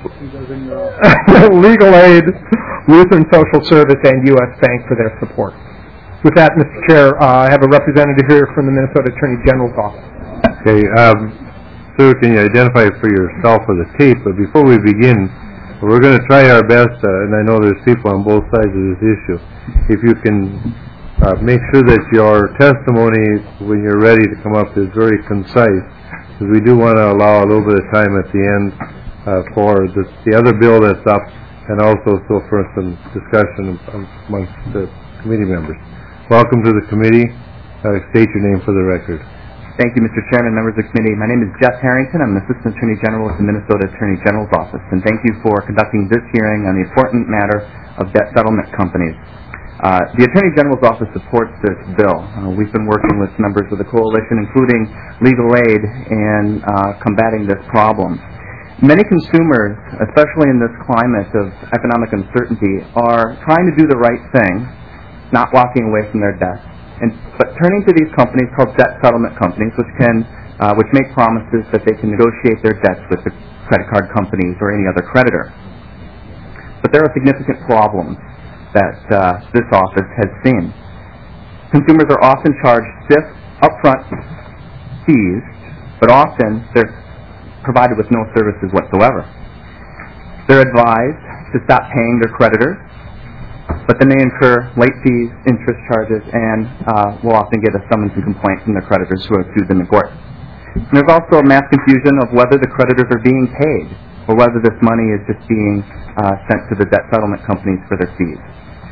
Legal Aid, Lutheran Social Service, and U S Bank for their support. With that, Mister Chair, uh, I have a representative here from the Minnesota Attorney General's Office. Okay, um, sir, can you identify for yourself for the tape? But before we begin, we're going to try our best, uh, and I know there's people on both sides of this issue. If you can uh, make sure that your testimony, when you're ready to come up, is very concise, because we do want to allow a little bit of time at the end uh, for the, the other bill that's up, and also so for some discussion amongst the committee members. Welcome to the committee. Uh, state your name for the record. Thank you, Mister Chairman, members of the committee. My name is Jeff Harrington. I'm the Assistant Attorney General with the Minnesota Attorney General's Office, and thank you for conducting this hearing on the important matter of debt settlement companies. Uh, the Attorney General's Office supports this bill. Uh, we've been working with members of the coalition, including Legal Aid, in uh, combating this problem. Many consumers, especially in this climate of economic uncertainty, are trying to do the right thing, not walking away from their debts, and but turning to these companies called debt settlement companies, which can uh, which make promises that they can negotiate their debts with the credit card companies or any other creditor. But there are significant problems that uh, this office has seen. Consumers are often charged stiff, upfront fees, but often they're provided with no services whatsoever. They're advised to stop paying their creditors, but then they incur late fees, interest charges, and uh, will often get a summons and complaint from their creditors who have sued them in court. And there's also a mass confusion of whether the creditors are being paid or whether this money is just being uh, sent to the debt settlement companies for their fees.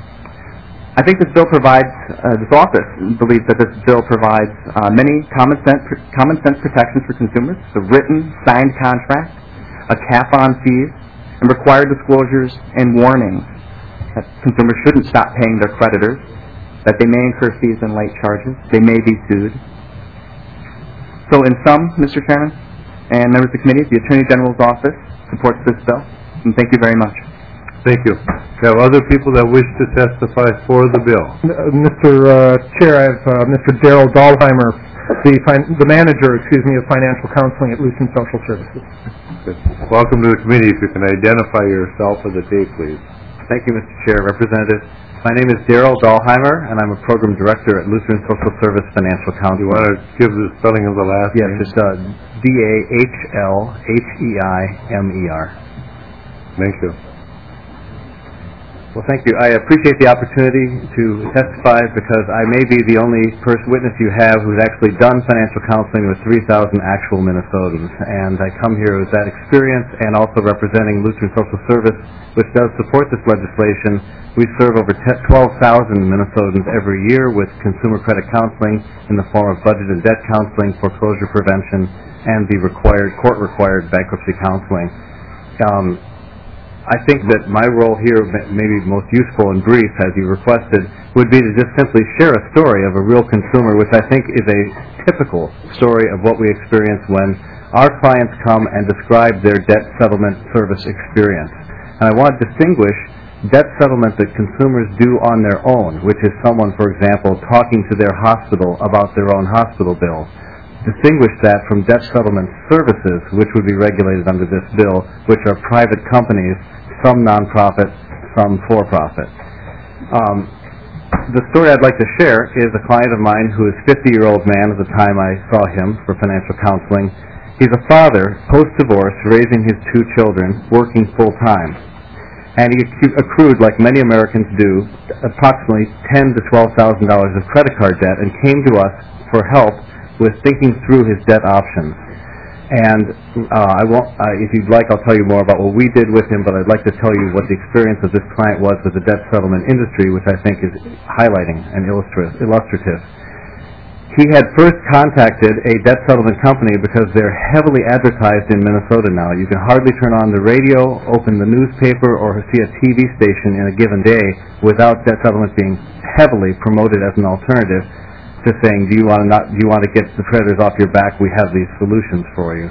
I think this bill provides, uh, this office believes that this bill provides uh, many common sense, common sense protections for consumers, the written, signed contract, a cap on fees, and required disclosures and warnings that consumers shouldn't stop paying their creditors, that they may incur fees and late charges, they may be sued. So in sum, Mister Chairman and members of the committee, the Attorney General's Office supports this bill, and thank you very much. Thank you. We have other people that wish to testify for the bill. Uh, Mister Uh, Chair, I have uh, Mister Daryl Dahlheimer, the, fin- the manager, excuse me, of financial counseling at Lutheran Social Services. Good. Welcome to the committee. If you can identify yourself for the tape, please. Thank you, Mister Chair, Representatives. My name is Daryl Dahlheimer, and I'm a program director at Lutheran Social Service Financial Counseling. You want to give the spelling of the last yes, name? Yes, it's uh, D A H L H E I M E R. Thank you. Well, thank you. I appreciate the opportunity to testify because I may be the only person, witness you have who's actually done financial counseling with three thousand actual Minnesotans. And I come here with that experience and also representing Lutheran Social Service, which does support this legislation. We serve over twelve thousand Minnesotans every year with consumer credit counseling in the form of budget and debt counseling, foreclosure prevention, and the required, court-required bankruptcy counseling. Um, I think that my role here, maybe most useful and brief, as you requested, would be to just simply share a story of a real consumer, which I think is a typical story of what we experience when our clients come and describe their debt settlement service experience. And I want to distinguish debt settlement that consumers do on their own, which is someone, for example, talking to their hospital about their own hospital bill. Distinguish that from debt settlement services, which would be regulated under this bill, which are private companies, some nonprofit, some for-profit. Um, the story I'd like to share is a client of mine who is a fifty-year-old man at the time I saw him for financial counseling. He's a father, post-divorce, raising his two children, working full-time. And he accrued, like many Americans do, approximately ten thousand to twelve thousand dollars of credit card debt and came to us for help with thinking through his debt options. And uh, I won't, uh, if you'd like, I'll tell you more about what we did with him, but I'd like to tell you what the experience of this client was with the debt settlement industry, which I think is highlighting and illustrative. He had first contacted a debt settlement company because they're heavily advertised in Minnesota now. You can hardly turn on the radio, open the newspaper, or see a T V station in a given day without debt settlement being heavily promoted as an alternative to saying, do you want to not, do you want to get the creditors off your back? We have these solutions for you.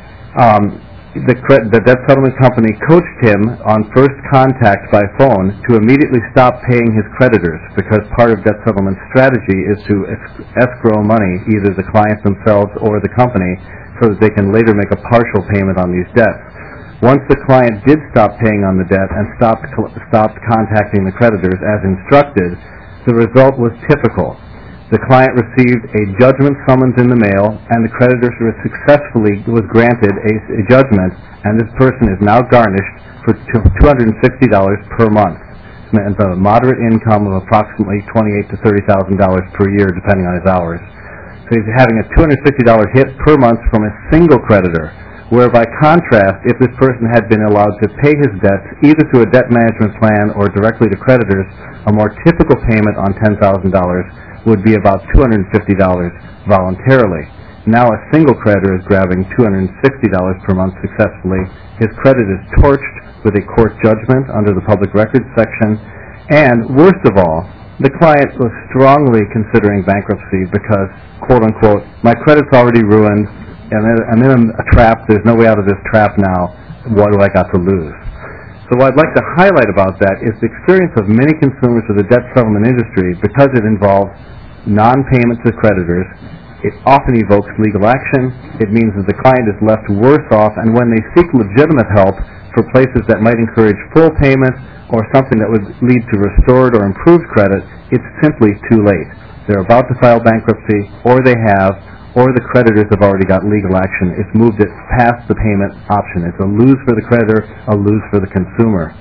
Um, the, cre- the debt settlement company coached him on first contact by phone to immediately stop paying his creditors, because part of debt settlement strategy is to es- escrow money, either the clients themselves or the company, so that they can later make a partial payment on these debts. Once the client did stop paying on the debt and stopped, stopped contacting the creditors as instructed, the result was typical. The client received a judgment summons in the mail, and the creditor successfully was granted a, a judgment, and this person is now garnished for two hundred sixty dollars per month, and a moderate income of approximately twenty-eight thousand to thirty thousand dollars per year, depending on his hours. So he's having a two hundred sixty dollars hit per month from a single creditor, where by contrast, if this person had been allowed to pay his debts either through a debt management plan or directly to creditors, a more typical payment on ten thousand dollars would be about two hundred fifty dollars voluntarily. Now a single creditor is grabbing two hundred sixty dollars per month successfully. His credit is torched with a court judgment under the public records section. And worst of all, the client was strongly considering bankruptcy because, quote unquote, my credit's already ruined, and I'm in a trap, there's no way out of this trap now, what do I got to lose? So what I'd like to highlight about that is the experience of many consumers of the debt settlement industry. Because it involves non-payment to creditors, it often evokes legal action. It means that the client is left worse off, and when they seek legitimate help for places that might encourage full payment or something that would lead to restored or improved credit, it's simply too late. They're about to file bankruptcy, or they have, or the creditors have already got legal action. It's moved it past the payment option. It's a lose for the creditor, a lose for the consumer.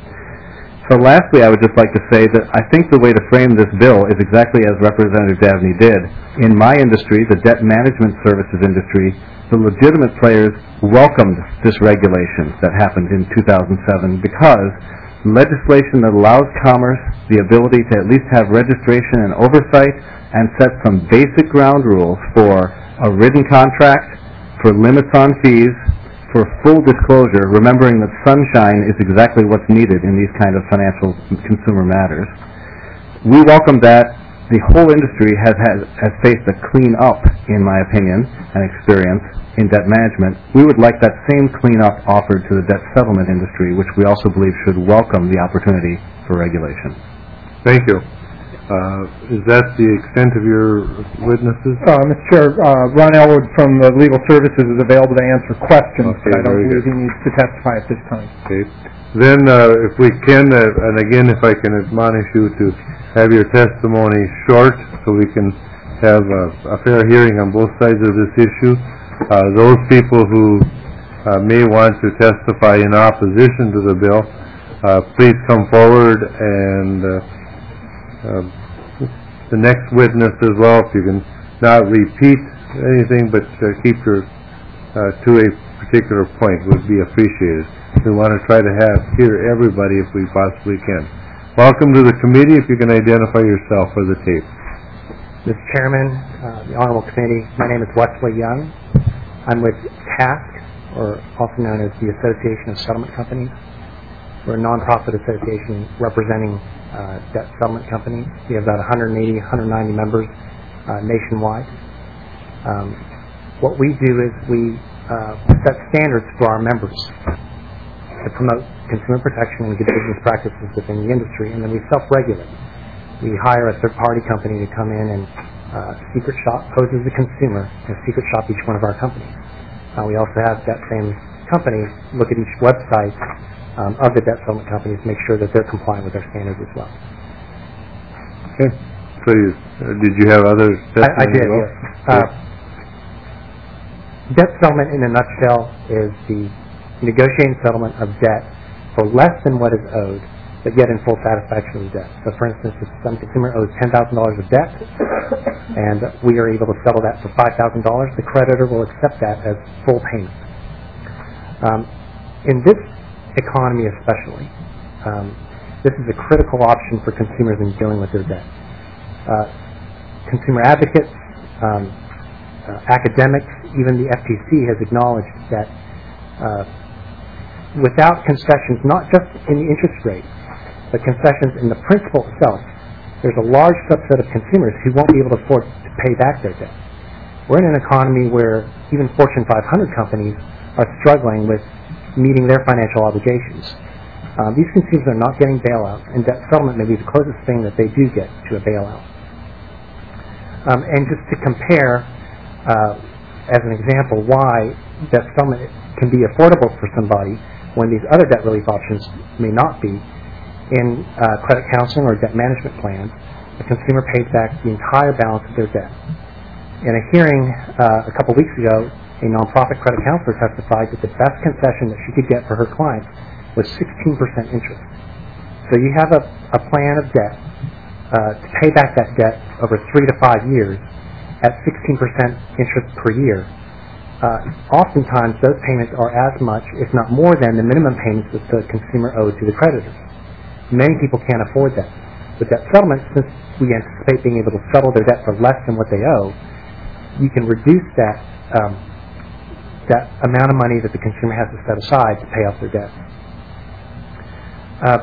So lastly, I would just like to say that I think the way to frame this bill is exactly as Representative Dabney did. In my industry, the debt management services industry, the legitimate players welcomed this regulation that happened in two thousand seven because legislation that allows commerce the ability to at least have registration and oversight and set some basic ground rules for a written contract, for limits on fees, for full disclosure, remembering that sunshine is exactly what's needed in these kind of financial consumer matters. We welcome that. The whole industry has, has, has faced a clean up, in my opinion, and experience in debt management. We would like that same clean up offered to the debt settlement industry, which we also believe should welcome the opportunity for regulation. Thank you. Uh, is that the extent of your witnesses? Uh, Mister Chair, uh, Ron Elwood from the Legal Services is available to answer questions, Okay, but I don't very believe good. he needs to testify at this time. Okay. Then, uh, if we can, uh, and again, if I can admonish you to have your testimony short so we can have a, a fair hearing on both sides of this issue. Uh, those people who uh, may want to testify in opposition to the bill, uh, please come forward, and uh, uh, the next witness as well, if you can not repeat anything, but uh, keep your uh, to a particular point, would be appreciated. We want to try to have hear everybody if we possibly can. Welcome to the committee. If you can identify yourself for the tape. Mister Chairman, uh, the Honorable Committee, my name is Wesley Young. I'm with TASC, or also known as the Association of Settlement Companies. We're a nonprofit association representing uh, debt settlement companies. We have about one hundred eighty, one hundred ninety members uh, nationwide. Um, what we do is we uh, set standards for our members to promote consumer protection and good business practices within the industry, and then we self-regulate. We hire a third-party company to come in and uh, secret shop, pose as a consumer, and secret shop each one of our companies. Uh, we also have that same company look at each website um, of the debt settlement companies to make sure that they're compliant with our standards as well. Okay. So you, uh, did you have other I, I did, well? yes. Uh, debt settlement, in a nutshell, is the negotiating settlement of debt for less than what is owed, but yet in full satisfaction of the debt. So, for instance, if some consumer owes ten thousand dollars of debt, and we are able to settle that for five thousand dollars, the creditor will accept that as full payment. Um, in this economy especially, um, this is a critical option for consumers in dealing with their debt. Uh, consumer advocates, um, uh, academics, even the F T C has acknowledged that uh, without concessions, not just in the interest rate, but concessions in the principal itself, there's a large subset of consumers who won't be able to afford to pay back their debt. We're in an economy where even Fortune five hundred companies are struggling with meeting their financial obligations. Uh, these consumers are not getting bailouts, and debt settlement may be the closest thing that they do get to a bailout. Um, and just to compare, uh, as an example, why debt settlement can be affordable for somebody when these other debt relief options may not be. In uh, credit counseling or debt management plans, the consumer pays back the entire balance of their debt. In a hearing uh, a couple weeks ago, a nonprofit credit counselor testified that the best concession that she could get for her clients was sixteen percent interest. So you have a, a plan of debt uh, to pay back that debt over three to five years at sixteen percent interest per year. Uh, oftentimes, those payments are as much, if not more than, the minimum payments that the consumer owed to the creditors. Many people can't afford that. With debt settlement, since we anticipate being able to settle their debt for less than what they owe, you can reduce that um, that amount of money that the consumer has to set aside to pay off their debt. Uh,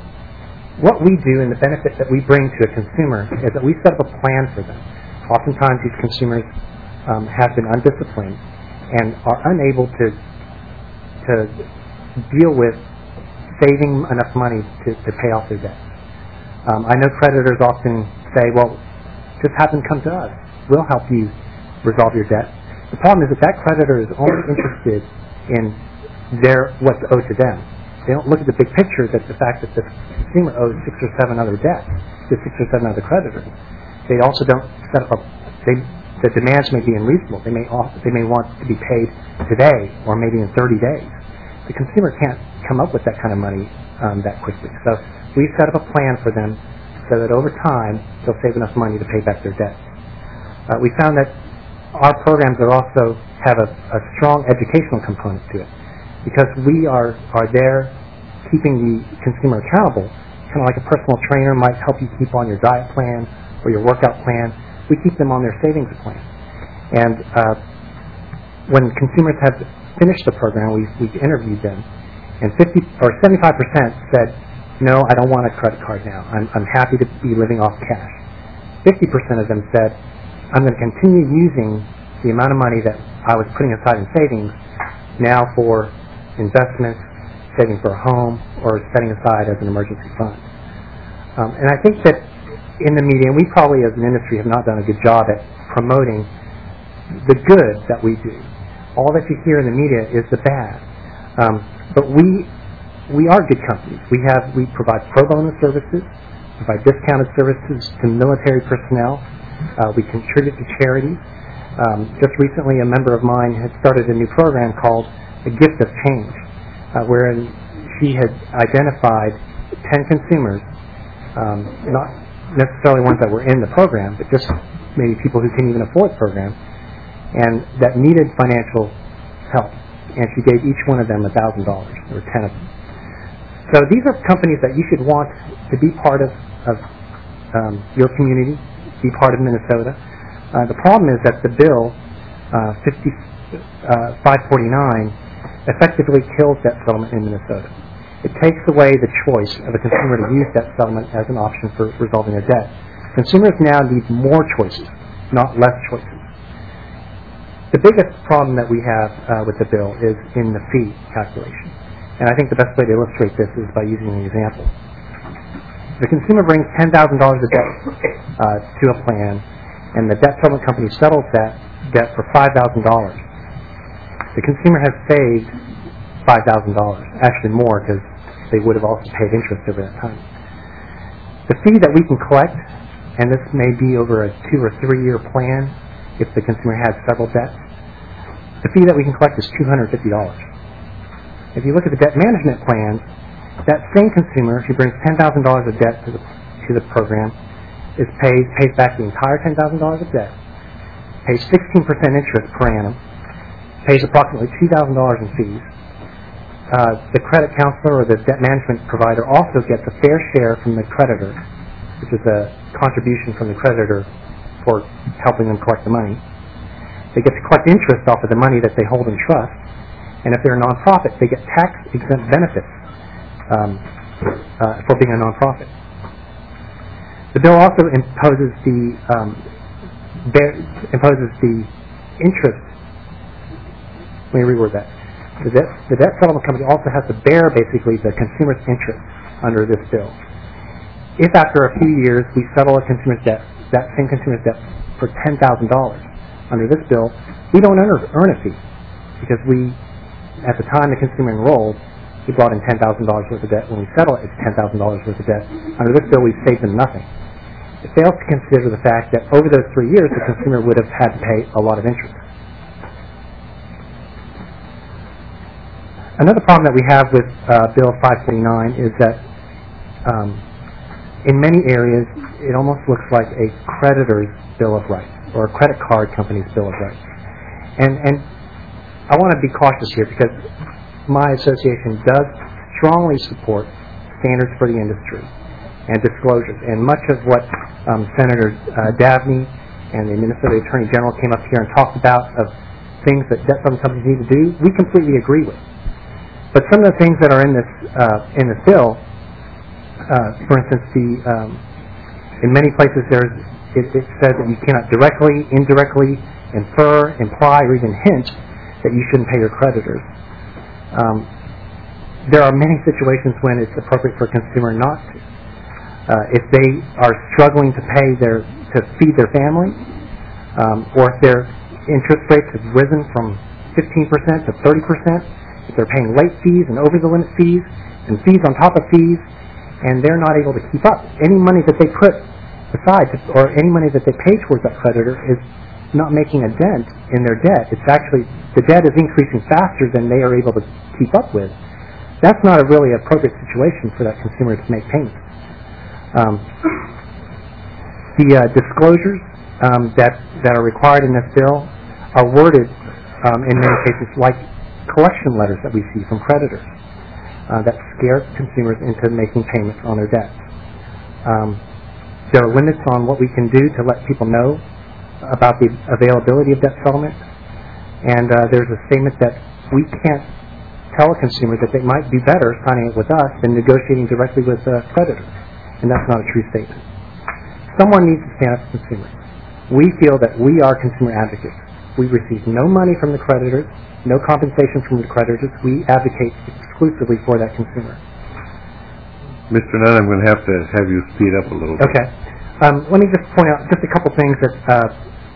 what we do and the benefit that we bring to a consumer is that we set up a plan for them. Oftentimes, these consumers um, have been undisciplined and are unable to to deal with saving enough money to, to pay off their debt. Um, I know creditors often say, well, just have them come to us. We'll help you resolve your debt. The problem is that that creditor is only interested in their what's owed to them. They don't look at the big picture, that the fact that the consumer owes six or seven other debts to six or seven other creditors. They also don't set up a, they, the demands may be unreasonable. They may, offer, they may want to be paid today or maybe in thirty days. The consumer can't come up with that kind of money um, that quickly. So we set up a plan for them so that over time they'll save enough money to pay back their debt. Uh, we found that our programs are also have a, a strong educational component to it because we are, are there keeping the consumer accountable, kind of like a personal trainer might help you keep on your diet plan or your workout plan. We keep them on their savings plan. And uh, when consumers have finished the program, we, we interviewed them, and fifty or seventy-five percent said, no, I don't want a credit card now. I'm, I'm happy to be living off cash. fifty percent of them said, I'm going to continue using the amount of money that I was putting aside in savings now for investments, saving for a home, or setting aside as an emergency fund. Um, and I think that in the media, and we probably as an industry have not done a good job at promoting the good that we do. All that you hear in the media is the bad. Um, but we we are good companies. We have we provide pro bono services, provide discounted services to military personnel. Uh, we contribute to charities. Um, just recently, a member of mine had started a new program called A Gift of Change, uh, wherein she had identified ten consumers, um, not necessarily ones that were in the program, but just maybe people who couldn't even afford the program, and that needed financial help. And she gave each one of them one thousand dollars. There were ten of them. So these are companies that you should want to be part of, of um, your community, be part of Minnesota. Uh, the problem is that the bill, uh, fifty, uh, five forty-nine, effectively kills debt settlement in Minnesota. It takes away the choice of a consumer to use debt settlement as an option for resolving a debt. Consumers now need more choices, not less choices. The biggest problem that we have uh, with the bill is in the fee calculation. And I think the best way to illustrate this is by using an example. The consumer brings ten thousand dollars of debt uh, to a plan, and the debt settlement company settles that debt for five thousand dollars. The consumer has saved five thousand dollars, actually more because they would have also paid interest over that time. The fee that we can collect, and this may be over a two or three year plan if the consumer has several debts, the fee that we can collect is two hundred fifty dollars. If you look at the debt management plans, that same consumer who brings ten thousand dollars of debt to the, to the program is paid, pays back the entire ten thousand dollars of debt, pays sixteen percent interest per annum, pays approximately two thousand dollars in fees. Uh, the credit counselor or the debt management provider also gets a fair share from the creditor, which is a contribution from the creditor for helping them collect the money. They get to collect interest off of the money that they hold in trust, and if they're a nonprofit, they get tax-exempt benefits um, uh, for being a nonprofit. The bill also imposes the um, bear, imposes the interest. Let me reword that. The debt, the debt settlement company also has to bear basically the consumer's interest under this bill. If after a few years we settle a consumer's debt, that same consumer's debt for ten thousand dollars, under this bill, we don't earn, earn a fee because we, at the time the consumer enrolled, he brought in ten thousand dollars worth of debt. When we settle it, it's ten thousand dollars worth of debt. Under this bill, we've saved them nothing. It fails to consider the fact that over those three years, the consumer would have had to pay a lot of interest. Another problem that we have with uh, Bill five forty-nine is that um, in many areas, it almost looks like a creditor's Bill of Rights or a credit card company's Bill of Rights. And, and I want to be cautious here because my association does strongly support standards for the industry and disclosures. And much of what um, Senator uh, Dabney and the Minnesota Attorney General came up here and talked about of things that debt settlement companies need to do, we completely agree with. But some of the things that are in this uh, in this bill, uh, for instance, the um, in many places there's it, it says that you cannot directly, indirectly infer, imply, or even hint that you shouldn't pay your creditors. Um, there are many situations when it's appropriate for a consumer not to. Uh, if they are struggling to pay their to feed their family, um, or if their interest rates have risen from fifteen percent to thirty percent. If they're paying late fees and over-the-limit fees and fees on top of fees, and they're not able to keep up. Any money that they put aside, or any money that they pay towards that creditor is not making a dent in their debt. It's actually, the debt is increasing faster than they are able to keep up with. That's not a really appropriate situation for that consumer to make payments. Um, the uh, disclosures um, that, that are required in this bill are worded um, in many cases like collection letters that we see from creditors uh, that scare consumers into making payments on their debts. Um, there are limits on what we can do to let people know about the availability of debt settlement, and uh, there's a statement that we can't tell a consumer that they might do better signing it with us than negotiating directly with a creditor, and that's not a true statement. Someone needs to stand up for consumers. We feel that we are consumer advocates. We receive no money from the creditors, no compensation from the creditors. We advocate exclusively for that consumer. Mister Nunn, I'm going to have to have you speed up a little bit. Okay. Um, let me just point out just a couple things that uh,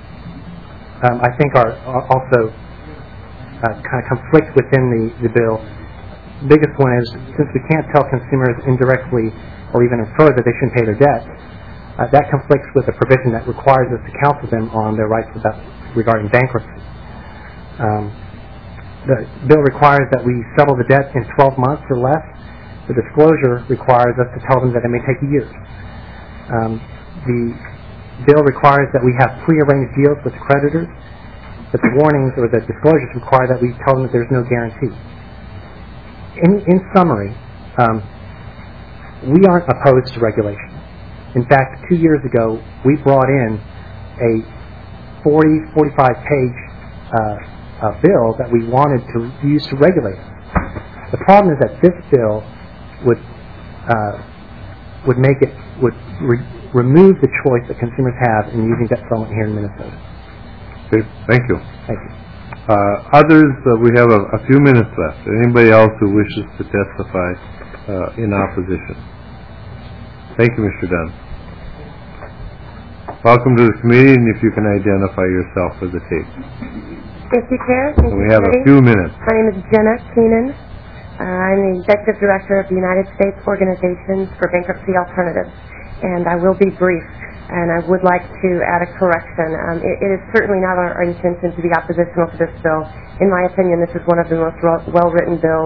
um, I think are, are also uh, kind of conflict within the, the bill. The biggest one is, since we can't tell consumers indirectly or even infer that they shouldn't pay their debt, uh, that conflicts with a provision that requires us to counsel them on their rights about regarding bankruptcy. Um, the bill requires that we settle the debt in twelve months or less. The disclosure requires us to tell them that it may take years. Um, the bill requires that we have pre-arranged deals with creditors, but the warnings or the disclosures require that we tell them that there's no guarantee. In, in summary, um, we aren't opposed to regulation. In fact, two years ago, we brought in a forty, forty-five page uh, uh, bill that we wanted to use to regulate it. The problem is that this bill would uh, would make it would re- remove the choice that consumers have in using debt settlement here in Minnesota. Okay, thank you. Thank you. Uh, others, uh, we have a, a few minutes left. Anybody else who wishes to testify uh, in opposition? Thank you, Mister Dunn. Welcome to the committee, and if you can identify yourself for the tape. Thank you, Chair. Thank We you, have a Committee. few minutes. My name is Jenna Keenan. Uh, I'm the Executive Director of the United States Organizations for Bankruptcy Alternatives, and I will be brief, and I would like to add a correction. Um, it, it is certainly not our, our intention to be oppositional to this bill. In my opinion, this is one of the most well-written bills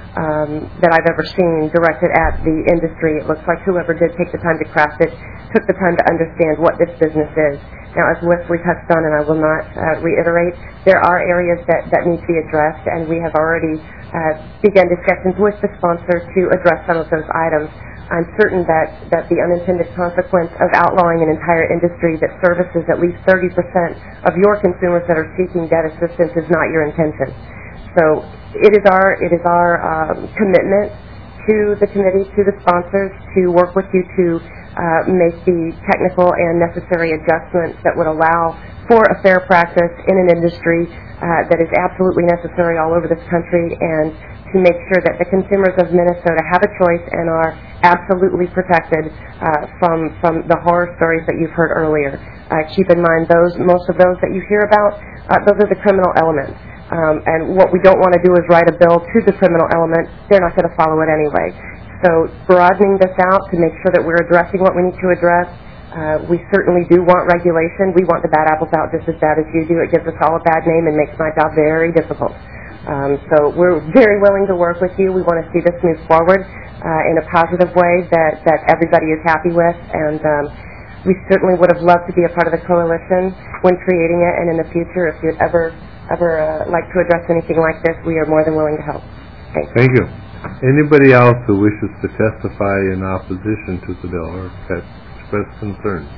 um, that I've ever seen directed at the industry. It looks like whoever did take the time to craft it took the time to understand what this business is. Now, as Wesley touched on, and I will not uh, reiterate, there are areas that, that need to be addressed, and we have already uh, begun discussions with the sponsor to address some of those items. I'm certain that, that the unintended consequence of outlawing an entire industry that services at least thirty percent of your consumers that are seeking debt assistance is not your intention. So it is our, it is our um, commitment to the committee, to the sponsors, to work with you to uh, make the technical and necessary adjustments that would allow for a fair practice in an industry uh, that is absolutely necessary all over this country, and to make sure that the consumers of Minnesota have a choice and are absolutely protected uh, from from the horror stories that you've heard earlier. Uh, keep in mind, those most of those that you hear about, uh, those are the criminal elements. Um, and what we don't want to do is write a bill to the criminal element. They're not going to follow it anyway. So broadening this out to make sure that we're addressing what we need to address. Uh, we certainly do want regulation. We want the bad apples out just as bad as you do. It gives us all a bad name and makes my job very difficult. Um, so we're very willing to work with you. We want to see this move forward uh, in a positive way that, that everybody is happy with. And um, we certainly would have loved to be a part of the coalition when creating it. And in the future, if you'd ever ever uh, like to address anything like this, we are more than willing to help. Thanks. Thank you. Anybody else who wishes to testify in opposition to the bill or express concerns?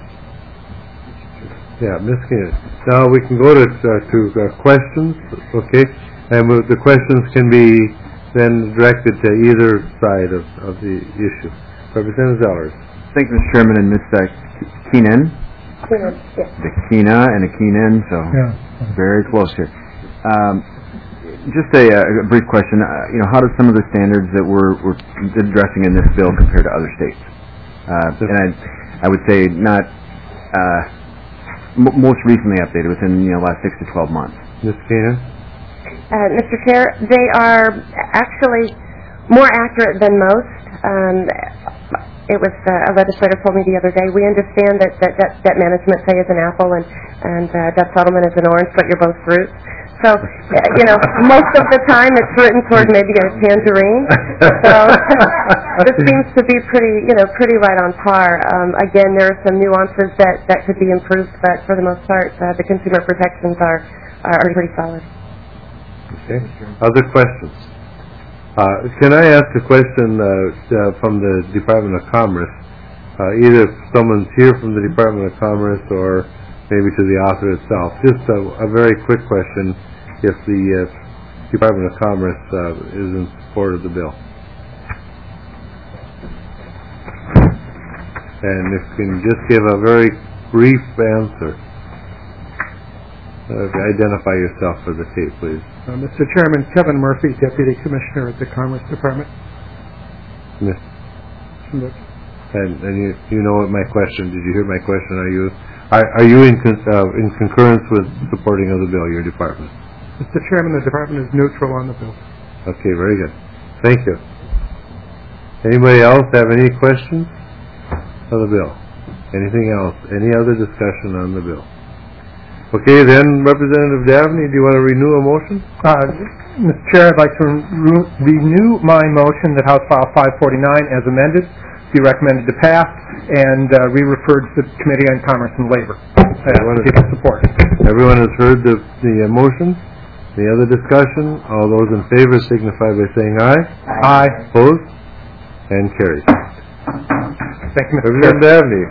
Yeah, Miz Keenan. Now we can go to uh, to uh, questions, okay? And the questions can be then directed to either side of, of the issue. Representative Zellers. Thank you, Mister Chairman, and Miz Keenan. Keenan, yes. The Keena and a Keenan, so Yeah. very close here. Um, just a, a brief question. Uh, you know, how do some of the standards that we're, we're addressing in this bill compare to other states? Uh, and I, I would say not uh, m- most recently updated within you know last six to twelve months. Miz Keenan. Uh, Mister Chair, they are actually more accurate than most. Um, it was uh, a legislator told me the other day, we understand that, that, that debt management, say, is an apple and, and uh, debt settlement is an orange, but you're both fruits. So, uh, you know, most of the time it's written toward maybe a tangerine. So this seems to be pretty, you know, pretty right on par. Um, again, there are some nuances that, that could be improved, but for the most part, uh, the consumer protections are, are, are pretty solid. Okay. Other questions? Uh, can I ask a question uh, uh, from the Department of Commerce? Uh, either if someone's here from the Department of Commerce or maybe to the author itself. Just a, a very quick question, if the uh, Department of Commerce uh, is in support of the bill. And if you can just give a very brief answer. Uh, identify yourself for the tape, please. Uh, Mister Chairman, Kevin Murphy, Deputy Commissioner at the Commerce Department. Miz And, and you, you know what my question? Did you hear my question? Are you are, are you in con- uh, in concurrence with supporting of the bill? Your department. Mister Chairman, the department is neutral on the bill. Okay, very good. Thank you. Anybody else have any questions of the bill? Anything else? Any other discussion on the bill? Okay, then, Representative Dabney, do you want to renew a motion? Uh, Mister Chair, I'd like to re- renew my motion that House File five forty-nine as amended be recommended to pass and uh, re-referred to the Committee on Commerce and Labor. Uh, people support. Everyone has heard the, the uh, motion. Any other discussion? All those in favor signify by saying aye. Aye. Opposed? And carried. Thank you, Mister Representative Dabney.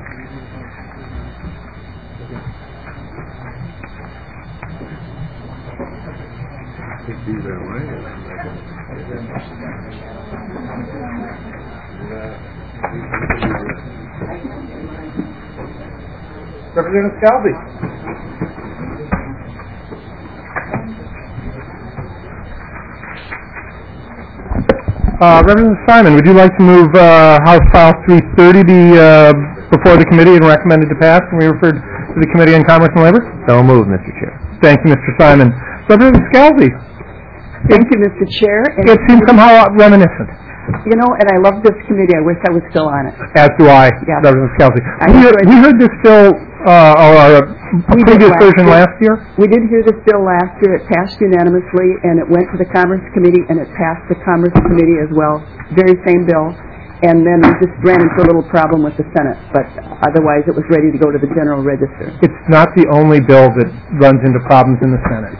Representative Scalzi. Uh, Representative Simon, would you like to move uh, House File three thirty be uh, before the committee and recommended to pass and be referred to the Committee on Commerce and Labor? So moved, Mister Chair. Thank you, Mister Simon. Representative Scalzi. Thank you, Mister Chair. And it seems somehow reminiscent. You know, and I love this committee. I wish I was still on it. As do I, yeah. Representative Scalzi. I We, enjoyed we heard this bill, uh, or a We previous did version last last year? We did hear this bill last year. It passed unanimously, and it went to the Commerce Committee, and it passed the Commerce Committee as well. Very same bill. And then we just ran into a little problem with the Senate, but otherwise it was ready to go to the General Register. It's not the only bill that runs into problems in the Senate.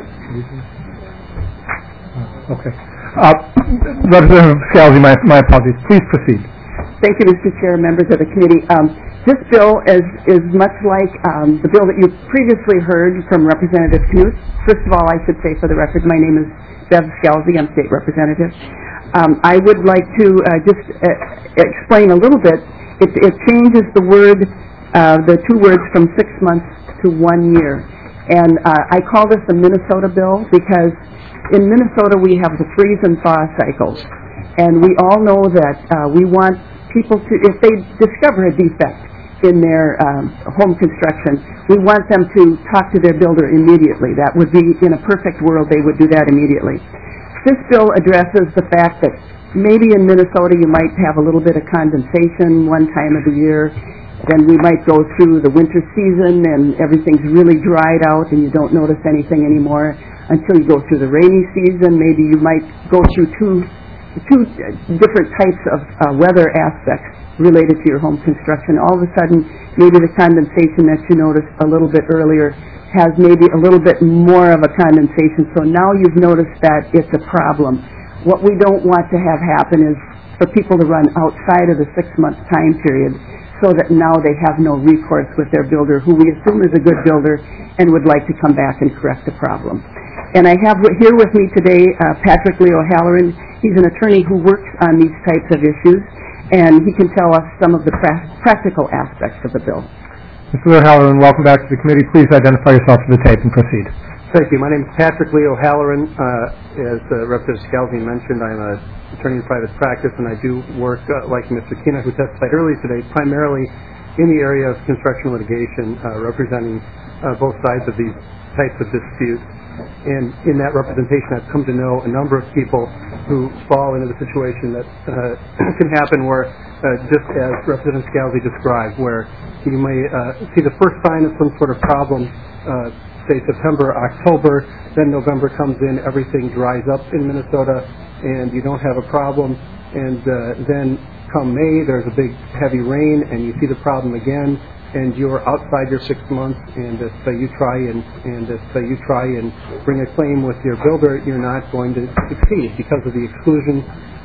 Okay. Uh, Representative Scalzi, my, my apologies. Please proceed. Thank you, Mister Chair, members of the committee. Um, this bill is, is much like um, the bill that you previously heard from Representative Knut. First of all, I should say for the record, my name is Bev Scalzi. I'm state representative. Um, I would like to uh, just uh, explain a little bit. It, it changes the word, uh, the two words from six months to one year. And uh, I call this a Minnesota bill because in Minnesota we have the freeze and thaw cycles. And we all know that uh, we want people to, if they discover a defect in their um, home construction, we want them to talk to their builder immediately. That would be, in a perfect world, they would do that immediately. This bill addresses the fact that maybe in Minnesota you might have a little bit of condensation one time of the year, then we might go through the winter season and everything's really dried out and you don't notice anything anymore until you go through the rainy season. Maybe you might go through two, two different types of uh, weather aspects related to your home construction. All of a sudden, maybe the condensation that you noticed a little bit earlier has maybe a little bit more of a condensation, so now you've noticed that it's a problem. What we don't want to have happen is for people to run outside of the six-month time period so that now they have no recourse with their builder, who we assume is a good builder and would like to come back and correct the problem. And I have here with me today uh, Patrick Lee O'Halloran. He's an attorney who works on these types of issues, and he can tell us some of the pra- practical aspects of the bill. Mister O'Halloran, welcome back to the committee. Please identify yourself for the tape and proceed. Thank you. My name is Patrick Lee O'Halloran. Uh, as uh, Representative Scalzi mentioned, I'm an attorney in private practice, and I do work, uh, like Mister Kina, who testified earlier today, primarily in the area of construction litigation, uh, representing uh, both sides of these types of disputes. And in that representation, I've come to know a number of people who fall into the situation that uh, can happen where, uh, just as Representative Scalzi described, where you may uh, see the first sign of some sort of problem, uh, say September, October, then November comes in, everything dries up in Minnesota, and you don't have a problem, and uh, then come May, there's a big heavy rain, and you see the problem again, and you're outside your six months, and if uh, you try and, and if uh, you try and bring a claim with your builder, you're not going to succeed because of the exclusion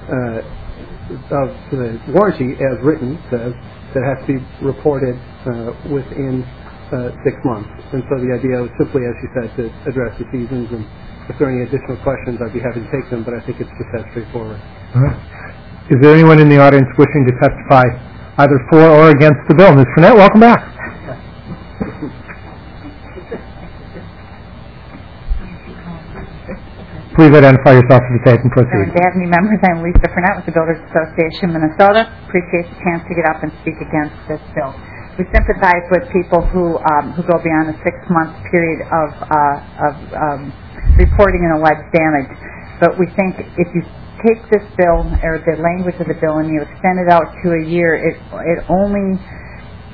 uh, of the warranty, as written, says that has to be reported uh, within uh, six months. And so the idea was simply, as you said, to address the seasons, and if there are any additional questions, I'd be happy to take them, but I think it's just that straightforward. All right. Is there anyone in the audience wishing to testify either for or against the bill? Miz Fournette, welcome back. Please identify yourself for the tape and proceed. Good afternoon, members. I'm Lisa Fournette with the Builders Association of Minnesota. Appreciate the chance to get up and speak against this bill. We sympathize with people who um, who go beyond the six-month period of, uh, of um, reporting an alleged damage. But we think if you take this bill, or the language of the bill, and you extend it out to a year, it it only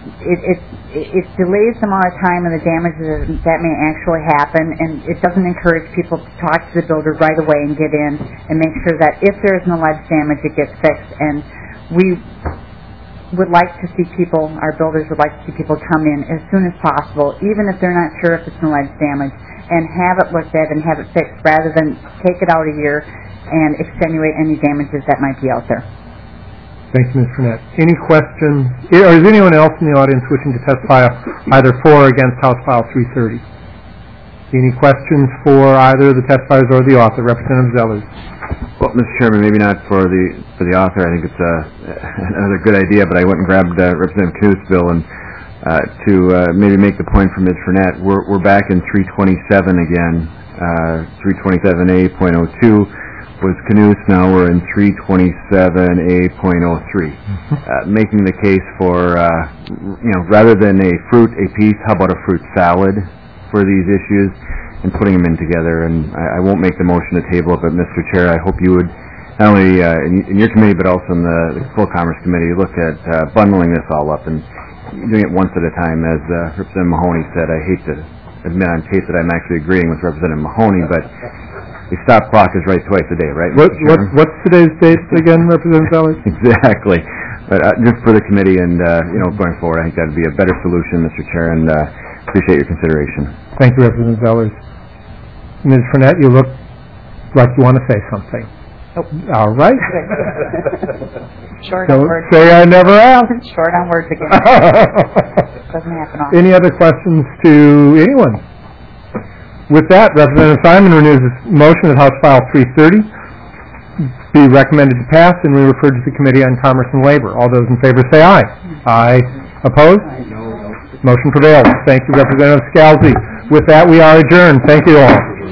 it, it, it delays the amount of time and the damages that may actually happen, and it doesn't encourage people to talk to the builder right away and get in and make sure that if there is an alleged damage, it gets fixed. And we would like to see people, our builders would like to see people come in as soon as possible, even if they're not sure if it's an alleged damage, and have it looked at and have it fixed rather than take it out a year and extenuate any damages that might be out there. Thank you, Miz Burnett. Any questions, or is anyone else in the audience wishing to testify either for or against House File three thirty? Any questions for either the testifiers or the author? Representative Zellers. Well, Mister Chairman, maybe not for the for the author. I think it's uh, another good idea, but I went and grabbed uh, Representative Knuth's bill and uh, to uh, maybe make the point for Miz Burnett. We're we're back in three twenty-seven again. Uh, three twenty-seven A point oh two was Knuth's. Now we're in three twenty-seven A point oh three, uh, making the case for uh, you know, rather than a fruit a piece, how about a fruit salad for these issues, and putting them in together. And I, I won't make the motion to table it, but Mister Chair, I hope you would, not only uh, in, in your committee, but also in the, the Full Commerce Committee, look at uh, bundling this all up and doing it once at a time. As uh, Representative Mahoney said, I hate to admit on tape that I'm actually agreeing with Representative Mahoney, but the stop clock is right twice a day, right, What, Mister what, what's today's date again, Representative Zellers? Exactly. But uh, just for the committee and, uh, you know, going forward, I think that would be a better solution, Mister Chair, and uh, appreciate your consideration. Thank you, Representative Zellers. Miz Burnett, you look like you want to say something. Nope. All right. Short on Don't words. say I never asked. Short on words again. Doesn't happen often. Any other questions to anyone? With that, Representative Simon renews his motion that House File three thirty be recommended to pass and be referred to the Committee on Commerce and Labor. All those in favor say aye. Aye. Opposed? Motion prevails. Thank you, Representative Scalzi. With that, we are adjourned. Thank you all.